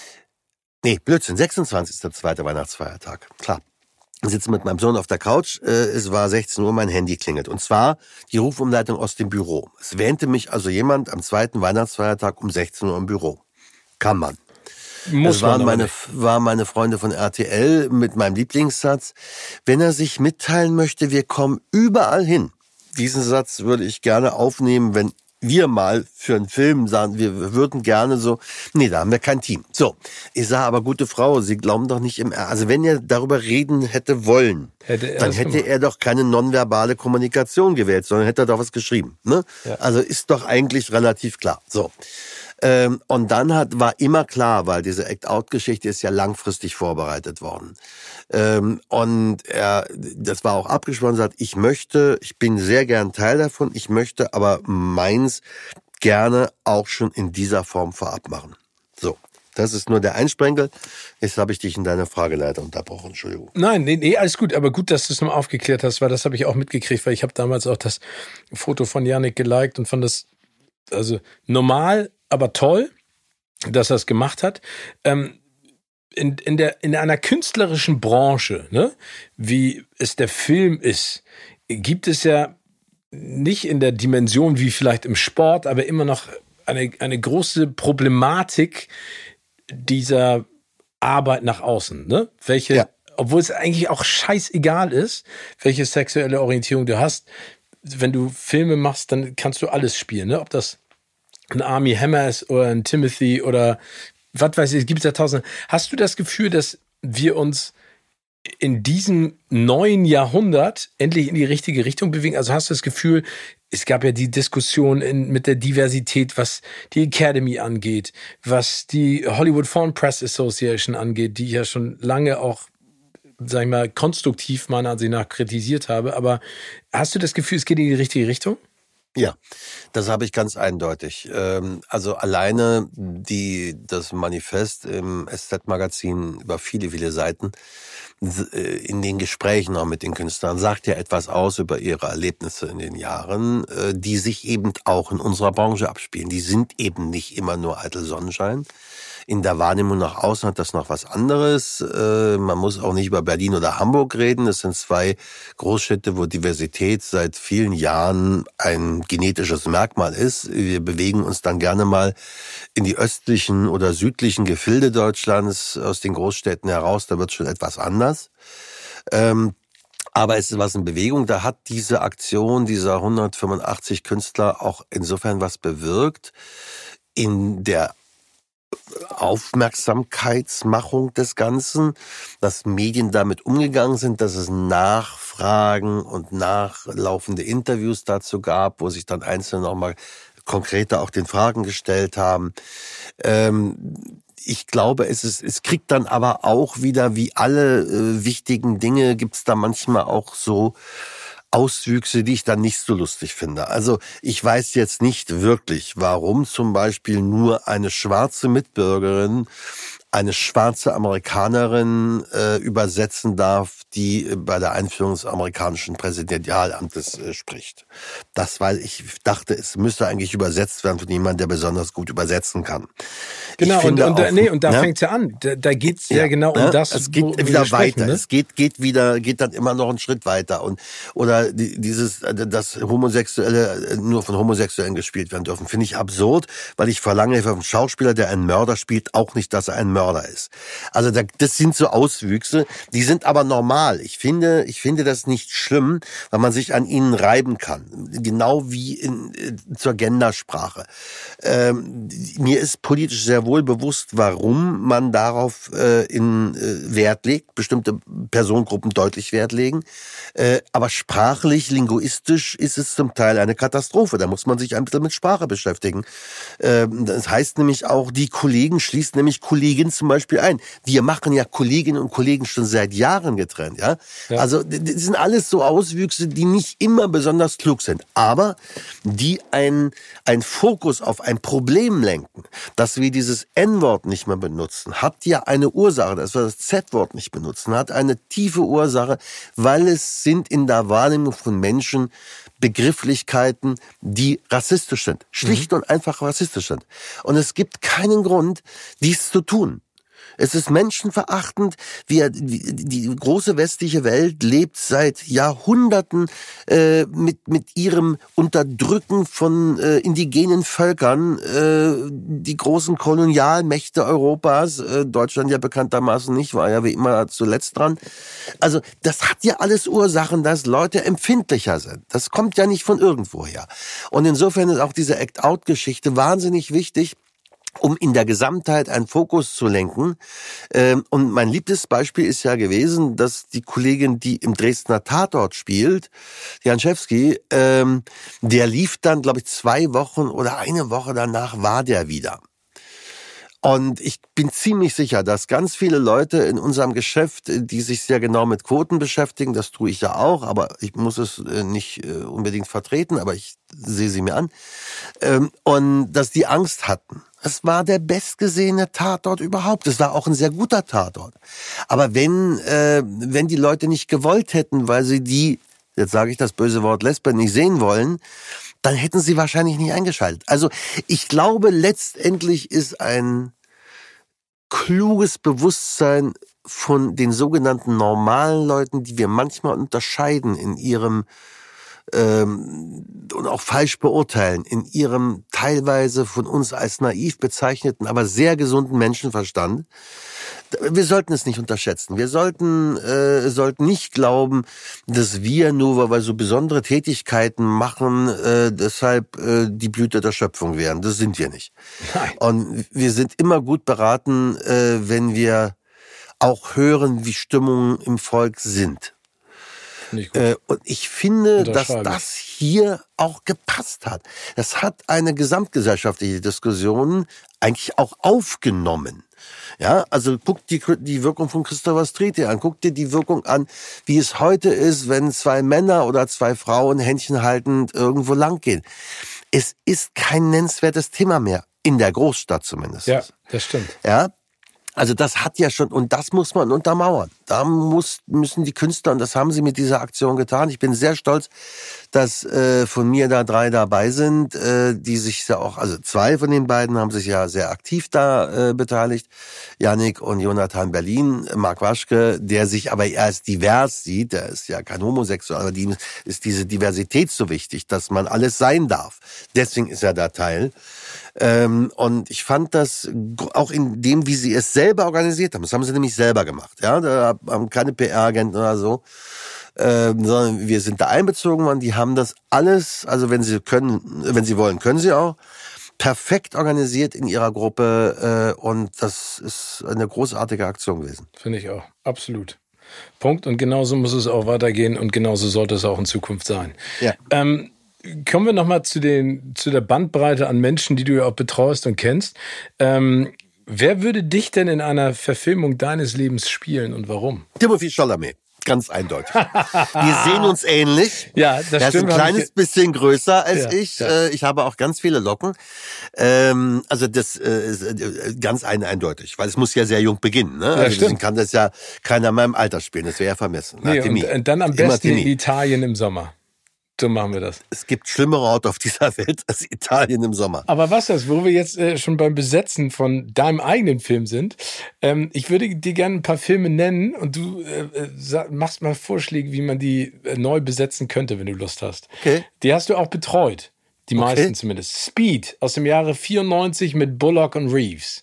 Nee, Blödsinn, sechsundzwanzigste zweiter Weihnachtsfeiertag. Klar. Ich sitze mit meinem Sohn auf der Couch. Es war sechzehn Uhr, mein Handy klingelt. Und zwar die Rufumleitung aus dem Büro. Es wähnte mich also jemand am zweiten Weihnachtsfeiertag um sechzehn Uhr im Büro. Kann man. Muss es waren man meine, waren meine Freunde von R T L mit meinem Lieblingssatz. Wenn er sich mitteilen möchte, wir kommen überall hin. Diesen Satz würde ich gerne aufnehmen, wenn wir mal für einen Film sagen, wir würden gerne so, nee, da haben wir kein Team. So, ich sage aber, gute Frau, Sie glauben doch nicht im, also wenn er darüber reden hätte wollen, hätte dann hätte gemacht. er doch keine nonverbale Kommunikation gewählt, sondern hätte er doch was geschrieben. Ne? Ja. Also ist doch eigentlich relativ klar. So. Ähm, und dann hat, war immer klar, weil diese Act-Out-Geschichte ist ja langfristig vorbereitet worden. Ähm, und er, das war auch abgesprochen, sagt, ich möchte, ich bin sehr gern Teil davon, ich möchte aber meins gerne auch schon in dieser Form vorab machen. So. Das ist nur der Einsprenkel. Jetzt habe ich dich in deiner Frage leider unterbrochen, Entschuldigung. Nein, nee, nee, alles gut, aber gut, dass du es nochmal aufgeklärt hast, weil das habe ich auch mitgekriegt, weil ich habe damals auch das Foto von Yannick geliked und fand das, also normal, aber toll, dass er es gemacht hat. Ähm, in, in, der, in einer künstlerischen Branche, ne, wie es der Film ist, gibt es ja nicht in der Dimension wie vielleicht im Sport, aber immer noch eine, eine große Problematik dieser Arbeit nach außen. Ne? Welche, ja. Obwohl es eigentlich auch scheißegal ist, welche sexuelle Orientierung du hast. Wenn du Filme machst, dann kannst du alles spielen. Ne? Ob das ein Armie Hammer ist oder ein Timothy oder was weiß ich, es gibt ja tausende. Hast du das Gefühl, dass wir uns in diesem neuen Jahrhundert endlich in die richtige Richtung bewegen? Also hast du das Gefühl, es gab ja die Diskussion in, mit der Diversität, was die Academy angeht, was die Hollywood Foreign Press Association angeht, die ich ja schon lange auch, sag ich mal, konstruktiv meiner Ansicht nach kritisiert habe. Aber hast du das Gefühl, es geht in die richtige Richtung? Ja, das habe ich ganz eindeutig. Also alleine die das Manifest im S Z-Magazin über viele, viele Seiten in den Gesprächen auch mit den Künstlern sagt ja etwas aus über ihre Erlebnisse in den Jahren, die sich eben auch in unserer Branche abspielen. Die sind eben nicht immer nur eitel Sonnenschein. In der Wahrnehmung nach außen hat das noch was anderes. Man muss auch nicht über Berlin oder Hamburg reden. Es sind zwei Großstädte, wo Diversität seit vielen Jahren ein genetisches Merkmal ist. Wir bewegen uns dann gerne mal in die östlichen oder südlichen Gefilde Deutschlands aus den Großstädten heraus. Da wird schon etwas anders. Aber es ist was in Bewegung. Da hat diese Aktion dieser hundertfünfundachtzig Künstler auch insofern was bewirkt. In der Aufmerksamkeitsmachung des Ganzen, dass Medien damit umgegangen sind, dass es Nachfragen und nachlaufende Interviews dazu gab, wo sich dann Einzelne nochmal konkreter auch den Fragen gestellt haben. Ähm, ich glaube, es ist, es kriegt dann aber auch wieder, wie alle äh, wichtigen Dinge, gibt's da manchmal auch so Auswüchse, die ich dann nicht so lustig finde. Also ich weiß jetzt nicht wirklich, warum zum Beispiel nur eine schwarze Mitbürgerin eine schwarze Amerikanerin äh, übersetzen darf, die äh, bei der Einführung des amerikanischen Präsidialamtes äh, spricht. Das, weil ich dachte, es müsste eigentlich übersetzt werden von jemandem, der besonders gut übersetzen kann. Genau, und, und, auch, nee, und da ne? fängt's ja an. Da, da geht's ja, ja genau um ne? das, es geht wo, wieder weiter. Sprechen, ne? Es geht, geht wieder, geht dann immer noch einen Schritt weiter. Und oder die, dieses, dass Homosexuelle nur von Homosexuellen gespielt werden dürfen, finde ich absurd, weil ich verlange von einem Schauspieler, der einen Mörder spielt, auch nicht, dass er ein Mörder ist. Also da, das sind so Auswüchse, die sind aber normal. Ich finde, ich finde das nicht schlimm, weil man sich an ihnen reiben kann. Genau wie in, zur Gendersprache. Ähm, mir ist politisch sehr wohl bewusst, warum man darauf äh, in äh, Wert legt, bestimmte Personengruppen deutlich Wert legen. Äh, aber sprachlich, linguistisch ist es zum Teil eine Katastrophe. Da muss man sich ein bisschen mit Sprache beschäftigen. Äh, das heißt nämlich auch, die Kollegen schließt nämlich Kollegin zum Beispiel ein. Wir machen ja Kolleginnen und Kollegen schon seit Jahren getrennt, ja. ja. Also das sind alles so Auswüchse, die nicht immer besonders klug sind, aber die ein ein Fokus auf ein Problem lenken. Dass wir dieses En-Wort nicht mehr benutzen, hat ja eine Ursache. Dass wir das Z-Wort nicht benutzen, hat eine tiefe Ursache, weil es sind in der Wahrnehmung von Menschen Begrifflichkeiten, die rassistisch sind. Schlicht mhm. und einfach rassistisch sind. Und es gibt keinen Grund, dies zu tun. Es ist menschenverachtend. Wir, die, die große westliche Welt lebt seit Jahrhunderten äh, mit mit ihrem Unterdrücken von äh, indigenen Völkern. Äh, die großen Kolonialmächte Europas, äh, Deutschland ja bekanntermaßen nicht, war ja wie immer zuletzt dran. Also das hat ja alles Ursachen, dass Leute empfindlicher sind. Das kommt ja nicht von irgendwoher. Und insofern ist auch diese Act-Out-Geschichte wahnsinnig wichtig, um in der Gesamtheit einen Fokus zu lenken. Und mein liebstes Beispiel ist ja gewesen, dass die Kollegin, die im Dresdner Tatort spielt, Janczewski, der lief dann, glaube ich, zwei Wochen oder eine Woche danach war der wieder. Und ich bin ziemlich sicher, dass ganz viele Leute in unserem Geschäft, die sich sehr genau mit Quoten beschäftigen, das tue ich ja auch, aber ich muss es nicht unbedingt vertreten, aber ich sehe sie mir an, und dass die Angst hatten. Es war der bestgesehene Tatort überhaupt. Es war auch ein sehr guter Tatort. Aber wenn äh, wenn die Leute nicht gewollt hätten, weil sie die, jetzt sage ich das böse Wort Lesben, nicht sehen wollen, dann hätten sie wahrscheinlich nicht eingeschaltet. Also ich glaube, letztendlich ist ein kluges Bewusstsein von den sogenannten normalen Leuten, die wir manchmal unterscheiden in ihrem und auch falsch beurteilen, in ihrem teilweise von uns als naiv bezeichneten, aber sehr gesunden Menschenverstand. Wir sollten es nicht unterschätzen. Wir sollten äh, sollten nicht glauben, dass wir nur, weil wir so besondere Tätigkeiten machen, äh, deshalb äh, die Blüte der Schöpfung wären. Das sind wir nicht. Nein. Und wir sind immer gut beraten, äh, wenn wir auch hören, wie Stimmungen im Volk sind. Äh, und ich finde, dass das hier auch gepasst hat. Das hat eine gesamtgesellschaftliche Diskussion eigentlich auch aufgenommen. Ja, also guck die, die Wirkung von Christopher Street an, guck dir die Wirkung an, wie es heute ist, wenn zwei Männer oder zwei Frauen Händchen haltend irgendwo lang gehen. Es ist kein nennenswertes Thema mehr, in der Großstadt zumindest. Ja, das stimmt. Ja. Also das hat ja schon, und das muss man untermauern. Da muss, müssen die Künstler, und das haben sie mit dieser Aktion getan. Ich bin sehr stolz, dass äh, von mir da drei dabei sind, äh, die sich ja auch, also zwei von den beiden haben sich ja sehr aktiv da äh, beteiligt. Yannick und Jonathan Berlin, Marc Waschke, der sich aber eher als divers sieht, der ist ja kein Homosexuell, aber ihm ist diese Diversität so wichtig, dass man alles sein darf. Deswegen ist er da Teil. Ähm, und ich fand das auch in dem, wie sie es selber organisiert haben. Das haben sie nämlich selber gemacht. Ja, da haben keine P R-Agenten oder so, ähm, sondern wir sind da einbezogen worden. Die haben das alles, also wenn sie können, wenn sie wollen, können sie auch, perfekt organisiert in ihrer Gruppe. Äh, und das ist eine großartige Aktion gewesen. Finde ich auch, absolut. Punkt. Und genauso muss es auch weitergehen und genauso sollte es auch in Zukunft sein. Ja. Ähm, Kommen wir nochmal zu den, zu der Bandbreite an Menschen, die du ja auch betreust und kennst. Ähm, wer würde dich denn in einer Verfilmung deines Lebens spielen und warum? Timothée Chalamet. Ganz eindeutig. Wir sehen uns ähnlich. Ja, das er stimmt. Er ist ein kleines ich... bisschen größer als ja, ich. Ja. Ich habe auch ganz viele Locken. Ähm, also das ist ganz eindeutig, weil es muss ja sehr jung beginnen. Ne? Also ja, deswegen kann das ja keiner in meinem Alter spielen. Das wäre ja vermessen. Nee, und, und dann am besten in Italien im Sommer. So machen wir das. Es gibt schlimmere Orte auf dieser Welt als Italien im Sommer. Aber was das, wo wir jetzt äh, schon beim Besetzen von deinem eigenen Film sind, ähm, ich würde dir gerne ein paar Filme nennen und du äh, sag, machst mal Vorschläge, wie man die äh, neu besetzen könnte, wenn du Lust hast. Okay. Die hast du auch betreut, die okay. meisten zumindest. Speed aus dem Jahre vierundneunzig mit Bullock und Reeves.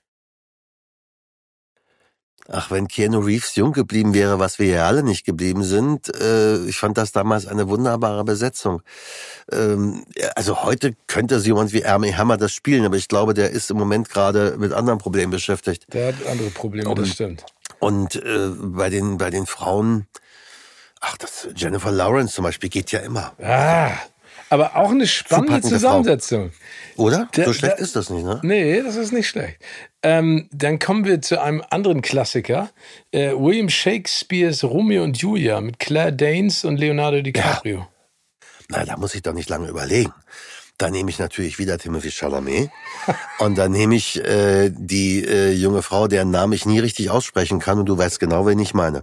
Ach, wenn Keanu Reeves jung geblieben wäre, was wir ja alle nicht geblieben sind, äh, ich fand das damals eine wunderbare Besetzung. Ähm, also heute könnte jemand wie Armie Hammer das spielen, aber ich glaube, der ist im Moment gerade mit anderen Problemen beschäftigt. Der hat andere Probleme, und, das stimmt. Und äh, bei den bei den Frauen, ach, das Jennifer Lawrence zum Beispiel geht ja immer. Ah, aber auch eine spannende Zusammensetzung. Frau. Oder? Der, so schlecht der, ist das nicht, ne? Nee, das ist nicht schlecht. Ähm, dann kommen wir zu einem anderen Klassiker. Äh, William Shakespeares Romeo und Julia mit Claire Danes und Leonardo DiCaprio. Ja. Na, da muss ich doch nicht lange überlegen. Da nehme ich natürlich wieder Timothée Chalamet. Und dann nehme ich äh, die äh, junge Frau, deren Namen ich nie richtig aussprechen kann. Und du weißt genau, wen ich meine.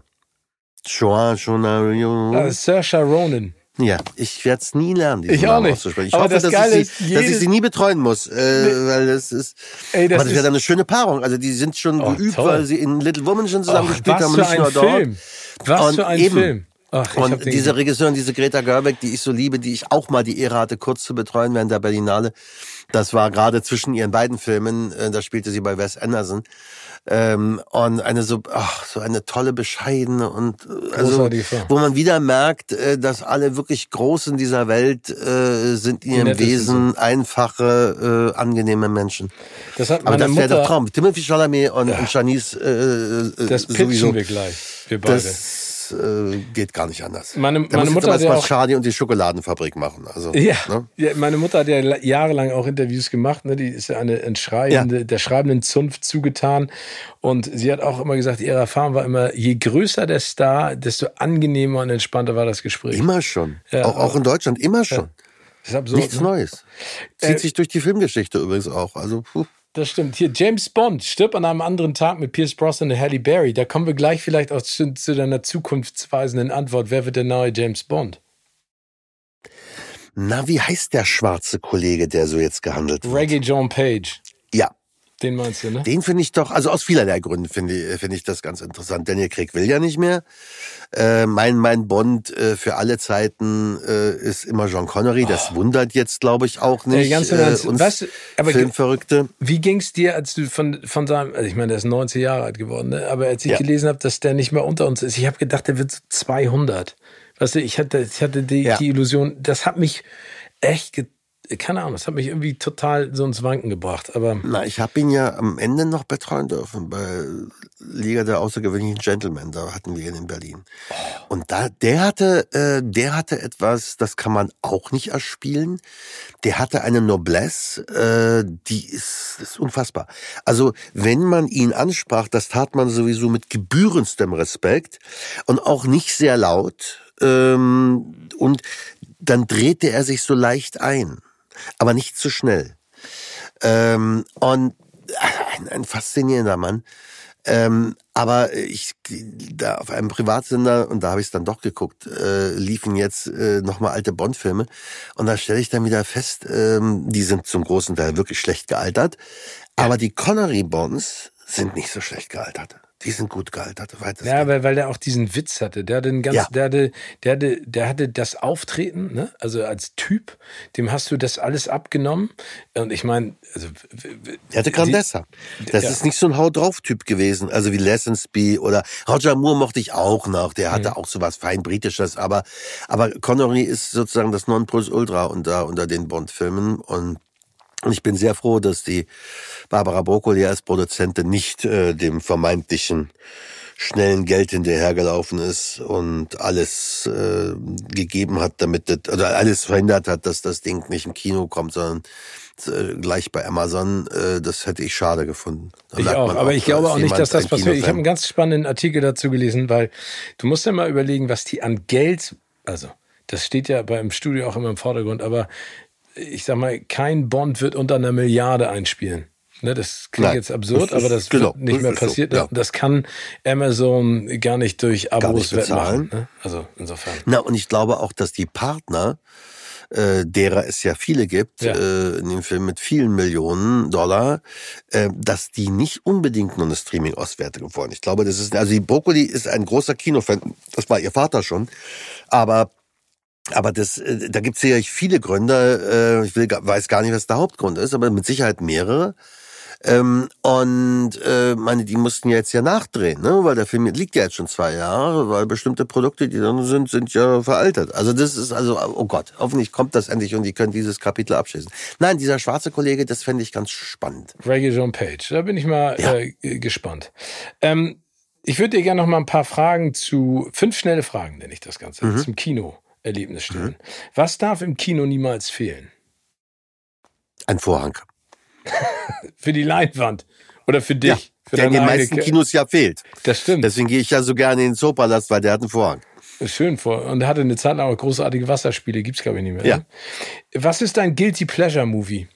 Joa, Joa, uh, Saoirse Ronan. Ja, ich werde es nie lernen, diesen ich Namen auch nicht. auszusprechen. Ich aber hoffe, das dass, Geile ich sie, ist, dass ich sie nie betreuen muss, äh, nee. weil das ist. Ey, das aber das wäre dann eine schöne Paarung. Also die sind schon oh, geübt, toll. Weil sie in Little Woman schon zusammen Och, gespielt haben und nicht nur Film. dort. Was und für ein eben. Film. Ach, und diese Regisseurin, diese Greta Gerwig, die ich so liebe, die ich auch mal die Ehre hatte, kurz zu betreuen während der Berlinale. Das war gerade zwischen ihren beiden Filmen. Äh, da spielte sie bei Wes Anderson. Ähm, und eine so, ach, so eine tolle, bescheidene und also, wo man wieder merkt, äh, dass alle wirklich Großen dieser Welt äh, sind in ihrem Wesen so. einfache, äh, angenehme Menschen. Das hat meine Aber das wäre Mutter, der Traum. Timothée Chalamet und, ja. und Janice äh, das pitchen sowieso. wir gleich, wir beide. Das äh, geht gar nicht anders. Meine, da meine muss Mutter jetzt aber hat ja auch Charlie und die Schokoladenfabrik machen. Also, ja, ne? ja, meine Mutter hat ja jahrelang auch Interviews gemacht. Ne? Die ist ja eine entschreibende, ja. der schreibenden Zunft zugetan. Und sie hat auch immer gesagt, ihre Erfahrung war immer, je größer der Star, desto angenehmer und entspannter war das Gespräch. Immer schon. Ja, auch, auch in Deutschland, immer schon. Ja. Das ist absurd, Nichts ne? Neues. Zieht äh, sich durch die Filmgeschichte übrigens auch. Also, puh. Das stimmt. Hier, James Bond stirbt an einem anderen Tag mit Pierce Brosnan und Halle Berry. Da kommen wir gleich vielleicht auch zu, zu deiner zukunftsweisenden Antwort. Wer wird der neue James Bond? Na, wie heißt der schwarze Kollege, der so jetzt gehandelt wird? Regé-Jean Page. Ja. Den meinst du, ne? Den finde ich doch, also aus vielerlei Gründen finde ich, finde ich das ganz interessant. Daniel Craig will ja nicht mehr. Äh, mein, mein Bond äh, für alle Zeiten äh, ist immer Sean Connery. Oh. Das wundert jetzt, glaube ich, auch nicht. Ey, ganz äh, uns weißt du, aber Filmverrückte. Wie ging's dir, als du von, von seinem, also ich meine, der ist neunzig Jahre alt geworden, ne? Aber als ich ja. gelesen habe, dass der nicht mehr unter uns ist, ich habe gedacht, der wird so zweihundert. Weißt du, ich hatte, ich hatte die, ja. die Illusion, das hat mich echt ge- keine Ahnung, das hat mich irgendwie total so ins Wanken gebracht. Aber Na, ich habe ihn ja am Ende noch betreuen dürfen bei Liga der außergewöhnlichen Gentlemen. Da hatten wir ihn in Berlin. Oh. Und da, der hatte, äh, der hatte etwas, das kann man auch nicht erspielen. Der hatte eine Noblesse, äh, die ist, ist unfassbar. Also wenn man ihn ansprach, das tat man sowieso mit gebührendstem Respekt und auch nicht sehr laut. Ähm, und dann drehte er sich so leicht ein. Aber nicht zu schnell. Ähm, und ein, ein faszinierender Mann. Ähm, aber ich da auf einem Privatsender, und da habe ich es dann doch geguckt, äh, liefen jetzt äh, nochmal alte Bond-Filme. Und da stelle ich dann wieder fest, ähm, die sind zum großen Teil wirklich schlecht gealtert. Aber die Connery-Bonds sind nicht so schlecht gealtert. Die sind gut gealtert. Ja, weil, weil der auch diesen Witz hatte. Der hatte, einen ganz, ja. der hatte, der hatte, der hatte das Auftreten, ne? Also als Typ, dem hast du das alles abgenommen. Und ich meine, also. Er hatte Grandezza. Das ja. ist nicht so ein Haut-drauf-Typ gewesen. Also wie Lazenby oder Roger Moore mochte ich auch noch. Der hatte mhm. auch so was fein Britisches. Aber, aber Connery ist sozusagen das Nonplusultra unter, unter den Bond-Filmen. Und Und ich bin sehr froh, dass die Barbara Broccoli als Produzentin nicht äh, dem vermeintlichen schnellen Geld hinterhergelaufen ist und alles äh, gegeben hat, damit das, oder alles verhindert hat, dass das Ding nicht im Kino kommt, sondern äh, gleich bei Amazon. Äh, das hätte ich schade gefunden. Da ich auch, aber auch, ich glaube auch nicht, dass das passiert. Ich habe einen ganz spannenden Artikel dazu gelesen, weil du musst ja mal überlegen, was die an Geld, also das steht ja beim Studio auch immer im Vordergrund, aber ich sag mal, kein Bond wird unter einer Milliarde einspielen. Ne, das klingt Nein, jetzt absurd, das aber das genau, wird nicht mehr passiert. So, ja. Das kann Amazon gar nicht durch Abos wettmachen. Ne? Also insofern. Na, und ich glaube auch, dass die Partner, äh, derer es ja viele gibt, ja. äh, in dem Film mit vielen Millionen Dollar, äh, dass die nicht unbedingt nur eine Streaming-Auswertung wollen. Ich glaube, das ist, also die Broccoli ist ein großer Kinofan, das war ihr Vater schon, aber Aber das, da gibt es ja viele Gründe. Ich will, weiß gar nicht, was der Hauptgrund ist, aber mit Sicherheit mehrere. Und meine, die mussten ja jetzt ja nachdrehen, ne? Weil der Film liegt ja jetzt schon zwei Jahre, weil bestimmte Produkte, die drin sind, sind ja veraltet. Also das ist also, oh Gott, hoffentlich kommt das endlich und die können dieses Kapitel abschließen. Nein, dieser schwarze Kollege, das fände ich ganz spannend. Regé-Jean Page, da bin ich mal ja. äh, gespannt. Ähm, ich würde dir gerne noch mal ein paar Fragen zu, fünf schnelle Fragen nenne ich das Ganze, mhm. zum Kino. Erlebnis stellen. Mhm. Was darf im Kino niemals fehlen? Ein Vorhang. Für die Leinwand oder für dich? Ja, für der in den meisten Kinos ja fehlt. Das stimmt. Deswegen gehe ich ja so gerne in den Zoopalast, weil der hat einen Vorhang. Schön vor. Und er hatte eine Zeit lang auch großartige Wasserspiele. Gibt's glaube ich nicht mehr. Ja. Ne? Was ist dein Guilty Pleasure Movie?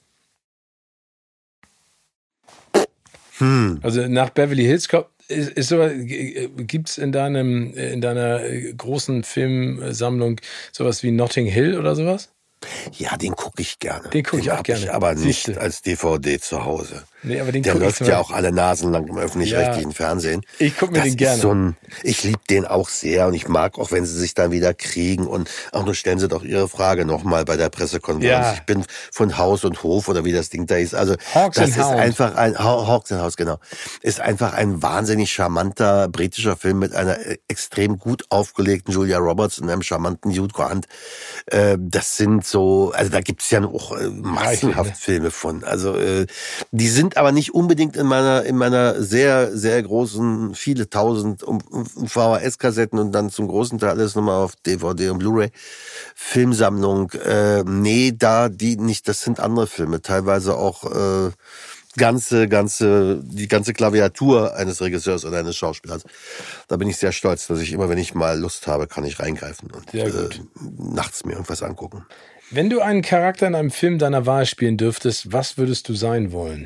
Hm. Also nach Beverly Hills Cop Ist, ist so, gibt's in deinem, in deiner großen Filmsammlung sowas wie Notting Hill oder sowas? Ja, den gucke ich gerne. Den gucke ich auch gerne. Ich aber nicht Siehste. als D V D zu Hause. Nee, aber den der guck läuft ich ja auch alle Nasen lang im öffentlich-rechtlichen ja, Fernsehen. Ich gucke mir das den gerne. Ist so ein, ich liebe den auch sehr und ich mag auch, wenn sie sich dann wieder kriegen und auch nur stellen sie doch ihre Frage nochmal bei der Pressekonferenz. Ja. Ich bin von Haus und Hof oder wie das Ding da ist. Also Hawks das ist Hound. einfach ein Hawks and House, genau. Ist einfach ein wahnsinnig charmanter britischer Film mit einer extrem gut aufgelegten Julia Roberts und einem charmanten Hugh Grant. Das sind so, also da gibt's ja auch massenhaft Filme von. Also die sind aber nicht unbedingt in meiner in meiner sehr sehr großen, viele tausend V H S-Kassetten und dann zum großen Teil alles nochmal auf D V D und Blu-ray Filmsammlung. Äh, nee, da die nicht. Das sind andere Filme, teilweise auch äh, ganze ganze die ganze Klaviatur eines Regisseurs oder eines Schauspielers. Da bin ich sehr stolz, dass ich immer, wenn ich mal Lust habe, kann ich reingreifen und äh, nachts mir irgendwas angucken. Wenn du einen Charakter in einem Film deiner Wahl spielen dürftest, was würdest du sein wollen?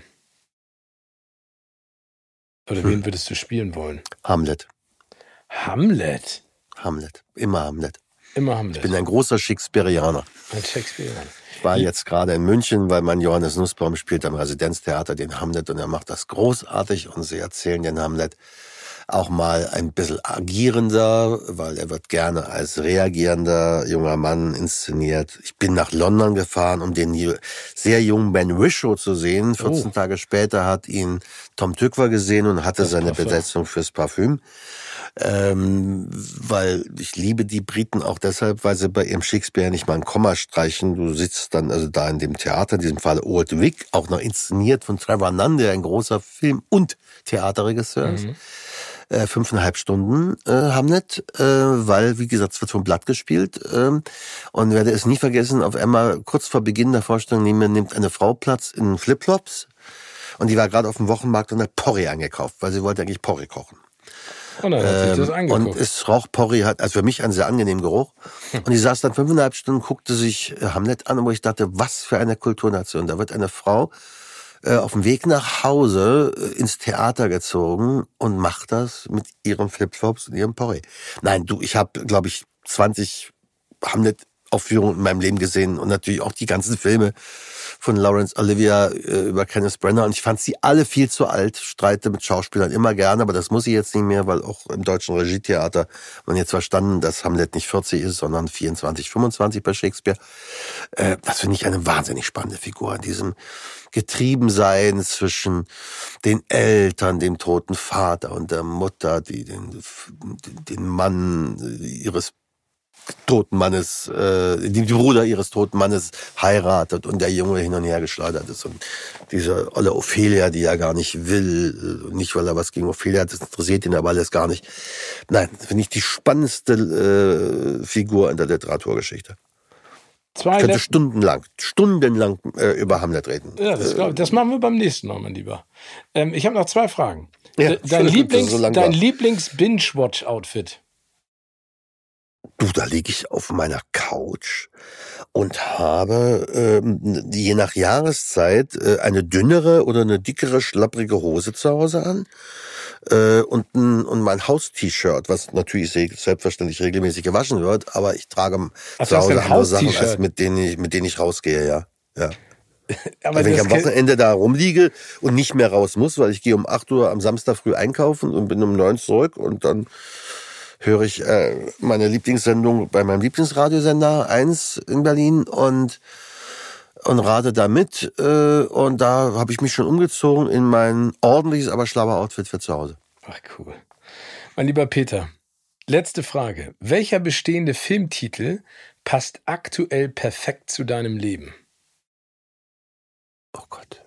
Oder hm. wen würdest du spielen wollen? Hamlet. Hamlet? Hamlet. Immer Hamlet. Immer Hamlet. Ich bin ein großer Shakespeareaner. Ein Shakespeareaner. Ich war jetzt gerade in München, weil mein Johannes Nussbaum spielt am Residenztheater den Hamlet und er macht das großartig und sie erzählen den Hamlet auch mal ein bisschen agierender, weil er wird gerne als reagierender junger Mann inszeniert. Ich bin nach London gefahren, um den sehr jungen Ben Whishaw zu sehen. vierzehn oh. Tage später hat ihn Tom Tykwer gesehen und hatte das seine Parfum. Besetzung fürs Parfüm. Ähm, weil ich liebe die Briten auch deshalb, weil sie bei ihrem Shakespeare nicht mal ein Komma streichen. Du sitzt dann also da in dem Theater, in diesem Fall Old Vic, auch noch inszeniert von Trevor Nunn, der ein großer Film- und Theaterregisseur ist. Mhm. Äh, fünfeinhalb Stunden äh, Hamlet, äh, weil, wie gesagt, es wird vom Blatt gespielt. Äh, und werde es nie vergessen, auf einmal kurz vor Beginn der Vorstellung nimmt, nimmt eine Frau Platz in Flipflops und die war gerade auf dem Wochenmarkt und hat Porree eingekauft, weil sie wollte eigentlich Porree kochen. Und dann hat sich das angeguckt. Und es roch Porree, hat also für mich einen sehr angenehmen Geruch. Und die saß dann fünfeinhalb Stunden, guckte sich Hamlet an, wo ich dachte, was für eine Kulturnation. Da wird eine Frau äh, auf dem Weg nach Hause äh, ins Theater gezogen und macht das mit ihren Flipflops und ihrem Porree. Nein, du, ich habe, glaube ich, zwanzig Hamlet-Aufführungen in meinem Leben gesehen und natürlich auch die ganzen Filme von Laurence Olivier äh, über Kenneth Branagh und ich fand sie alle viel zu alt, streite mit Schauspielern immer gerne, aber das muss ich jetzt nicht mehr, weil auch im deutschen Regietheater man jetzt verstanden, dass Hamlet nicht vierzig ist, sondern vierundzwanzig, fünfundzwanzig bei Shakespeare. Äh, das finde ich eine wahnsinnig spannende Figur, in diesem Getriebensein zwischen den Eltern, dem toten Vater und der Mutter, die den, den Mann ihres toten Mannes, äh, die, die Bruder ihres toten Mannes heiratet und der Junge hin und her geschleudert ist. Und diese olle Ophelia, die er gar nicht will, nicht weil er was gegen Ophelia hat, das interessiert ihn aber alles gar nicht. Nein, finde ich die spannendste äh, Figur in der Literaturgeschichte. Zwei ich könnte stundenlang, stundenlang äh, über Hamlet reden. Ja, das, glaub, das machen wir beim nächsten Mal, mein Lieber. Ähm, ich habe noch zwei Fragen. Ja, dein Lieblings, so dein Lieblings-Binge-Watch-Outfit? Du, da liege ich auf meiner Couch und habe ähm, je nach Jahreszeit äh, eine dünnere oder eine dickere, schlapprige Hose zu Hause an äh, und, ein, und mein Haus-T-Shirt, was natürlich selbstverständlich regelmäßig gewaschen wird, aber ich trage Ach, zu Hause andere Sachen, als mit denen ich, mit denen ich rausgehe, ja. ja. Aber also wenn ich am Wochenende da rumliege und nicht mehr raus muss, weil ich gehe um acht Uhr am Samstag früh einkaufen und bin um neun zurück und dann höre ich äh, meine Lieblingssendung bei meinem Lieblingsradiosender eins in Berlin und und rate da mit. Äh, und da habe ich mich schon umgezogen in mein ordentliches, aber schlauer Outfit für zu Hause. Ach, cool. Mein lieber Peter, letzte Frage. Welcher bestehende Filmtitel passt aktuell perfekt zu deinem Leben? Oh Gott.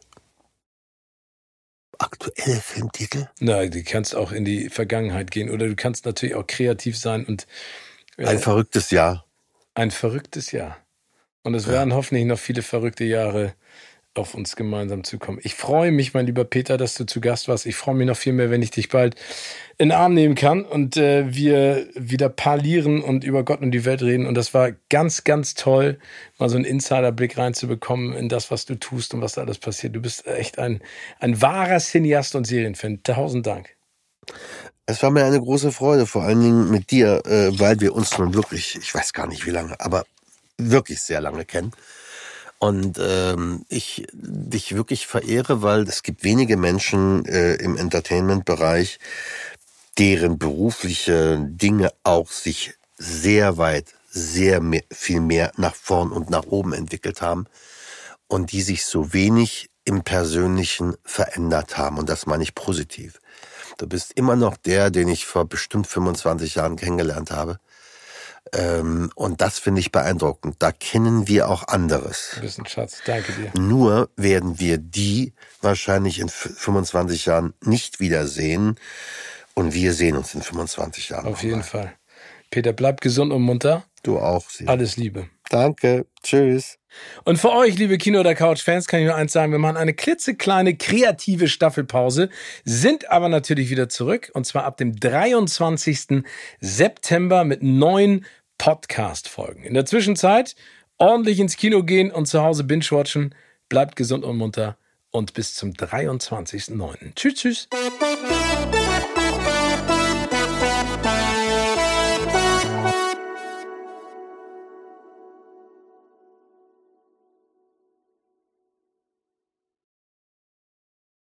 Aktuelle Filmtitel? Na, du kannst auch in die Vergangenheit gehen oder du kannst natürlich auch kreativ sein und äh, ein verrücktes Jahr. Ein verrücktes Jahr. Und es ja. werden hoffentlich noch viele verrückte Jahre auf uns gemeinsam zukommen. Ich freue mich, mein lieber Peter, dass du zu Gast warst. Ich freue mich noch viel mehr, wenn ich dich bald in den Arm nehmen kann und äh, wir wieder parlieren und über Gott und die Welt reden. Und das war ganz, ganz toll, mal so einen Insiderblick reinzubekommen in das, was du tust und was da alles passiert. Du bist echt ein, ein wahrer Cineast und Serienfan. Tausend Dank. Es war mir eine große Freude, vor allen Dingen mit dir, äh, weil wir uns nun wirklich, ich weiß gar nicht wie lange, aber wirklich sehr lange kennen. Und ähm, ich dich wirklich verehre, weil es gibt wenige Menschen äh, im Entertainment-Bereich, deren berufliche Dinge auch sich sehr weit, sehr mehr, viel mehr nach vorn und nach oben entwickelt haben und die sich so wenig im Persönlichen verändert haben. Und das meine ich positiv. Du bist immer noch der, den ich vor bestimmt fünfundzwanzig Jahren kennengelernt habe. Ähm, und das finde ich beeindruckend. Da kennen wir auch anderes. Du bist ein Schatz, danke dir. Nur werden wir die wahrscheinlich in fünfundzwanzig Jahren nicht wiedersehen. Und wir sehen uns in fünfundzwanzig Jahren. Auf jeden Fall. Peter, bleib gesund und munter. Du auch. Sie. Alles Liebe. Danke. Tschüss. Und für euch, liebe Kino- oder Couch-Fans, kann ich nur eins sagen, wir machen eine klitzekleine kreative Staffelpause, sind aber natürlich wieder zurück, und zwar ab dem dreiundzwanzigsten September mit neuen Podcast-Folgen. In der Zwischenzeit ordentlich ins Kino gehen und zu Hause binge-watchen. Bleibt gesund und munter und bis zum dreiundzwanzigsten neunten Tschüss, tschüss.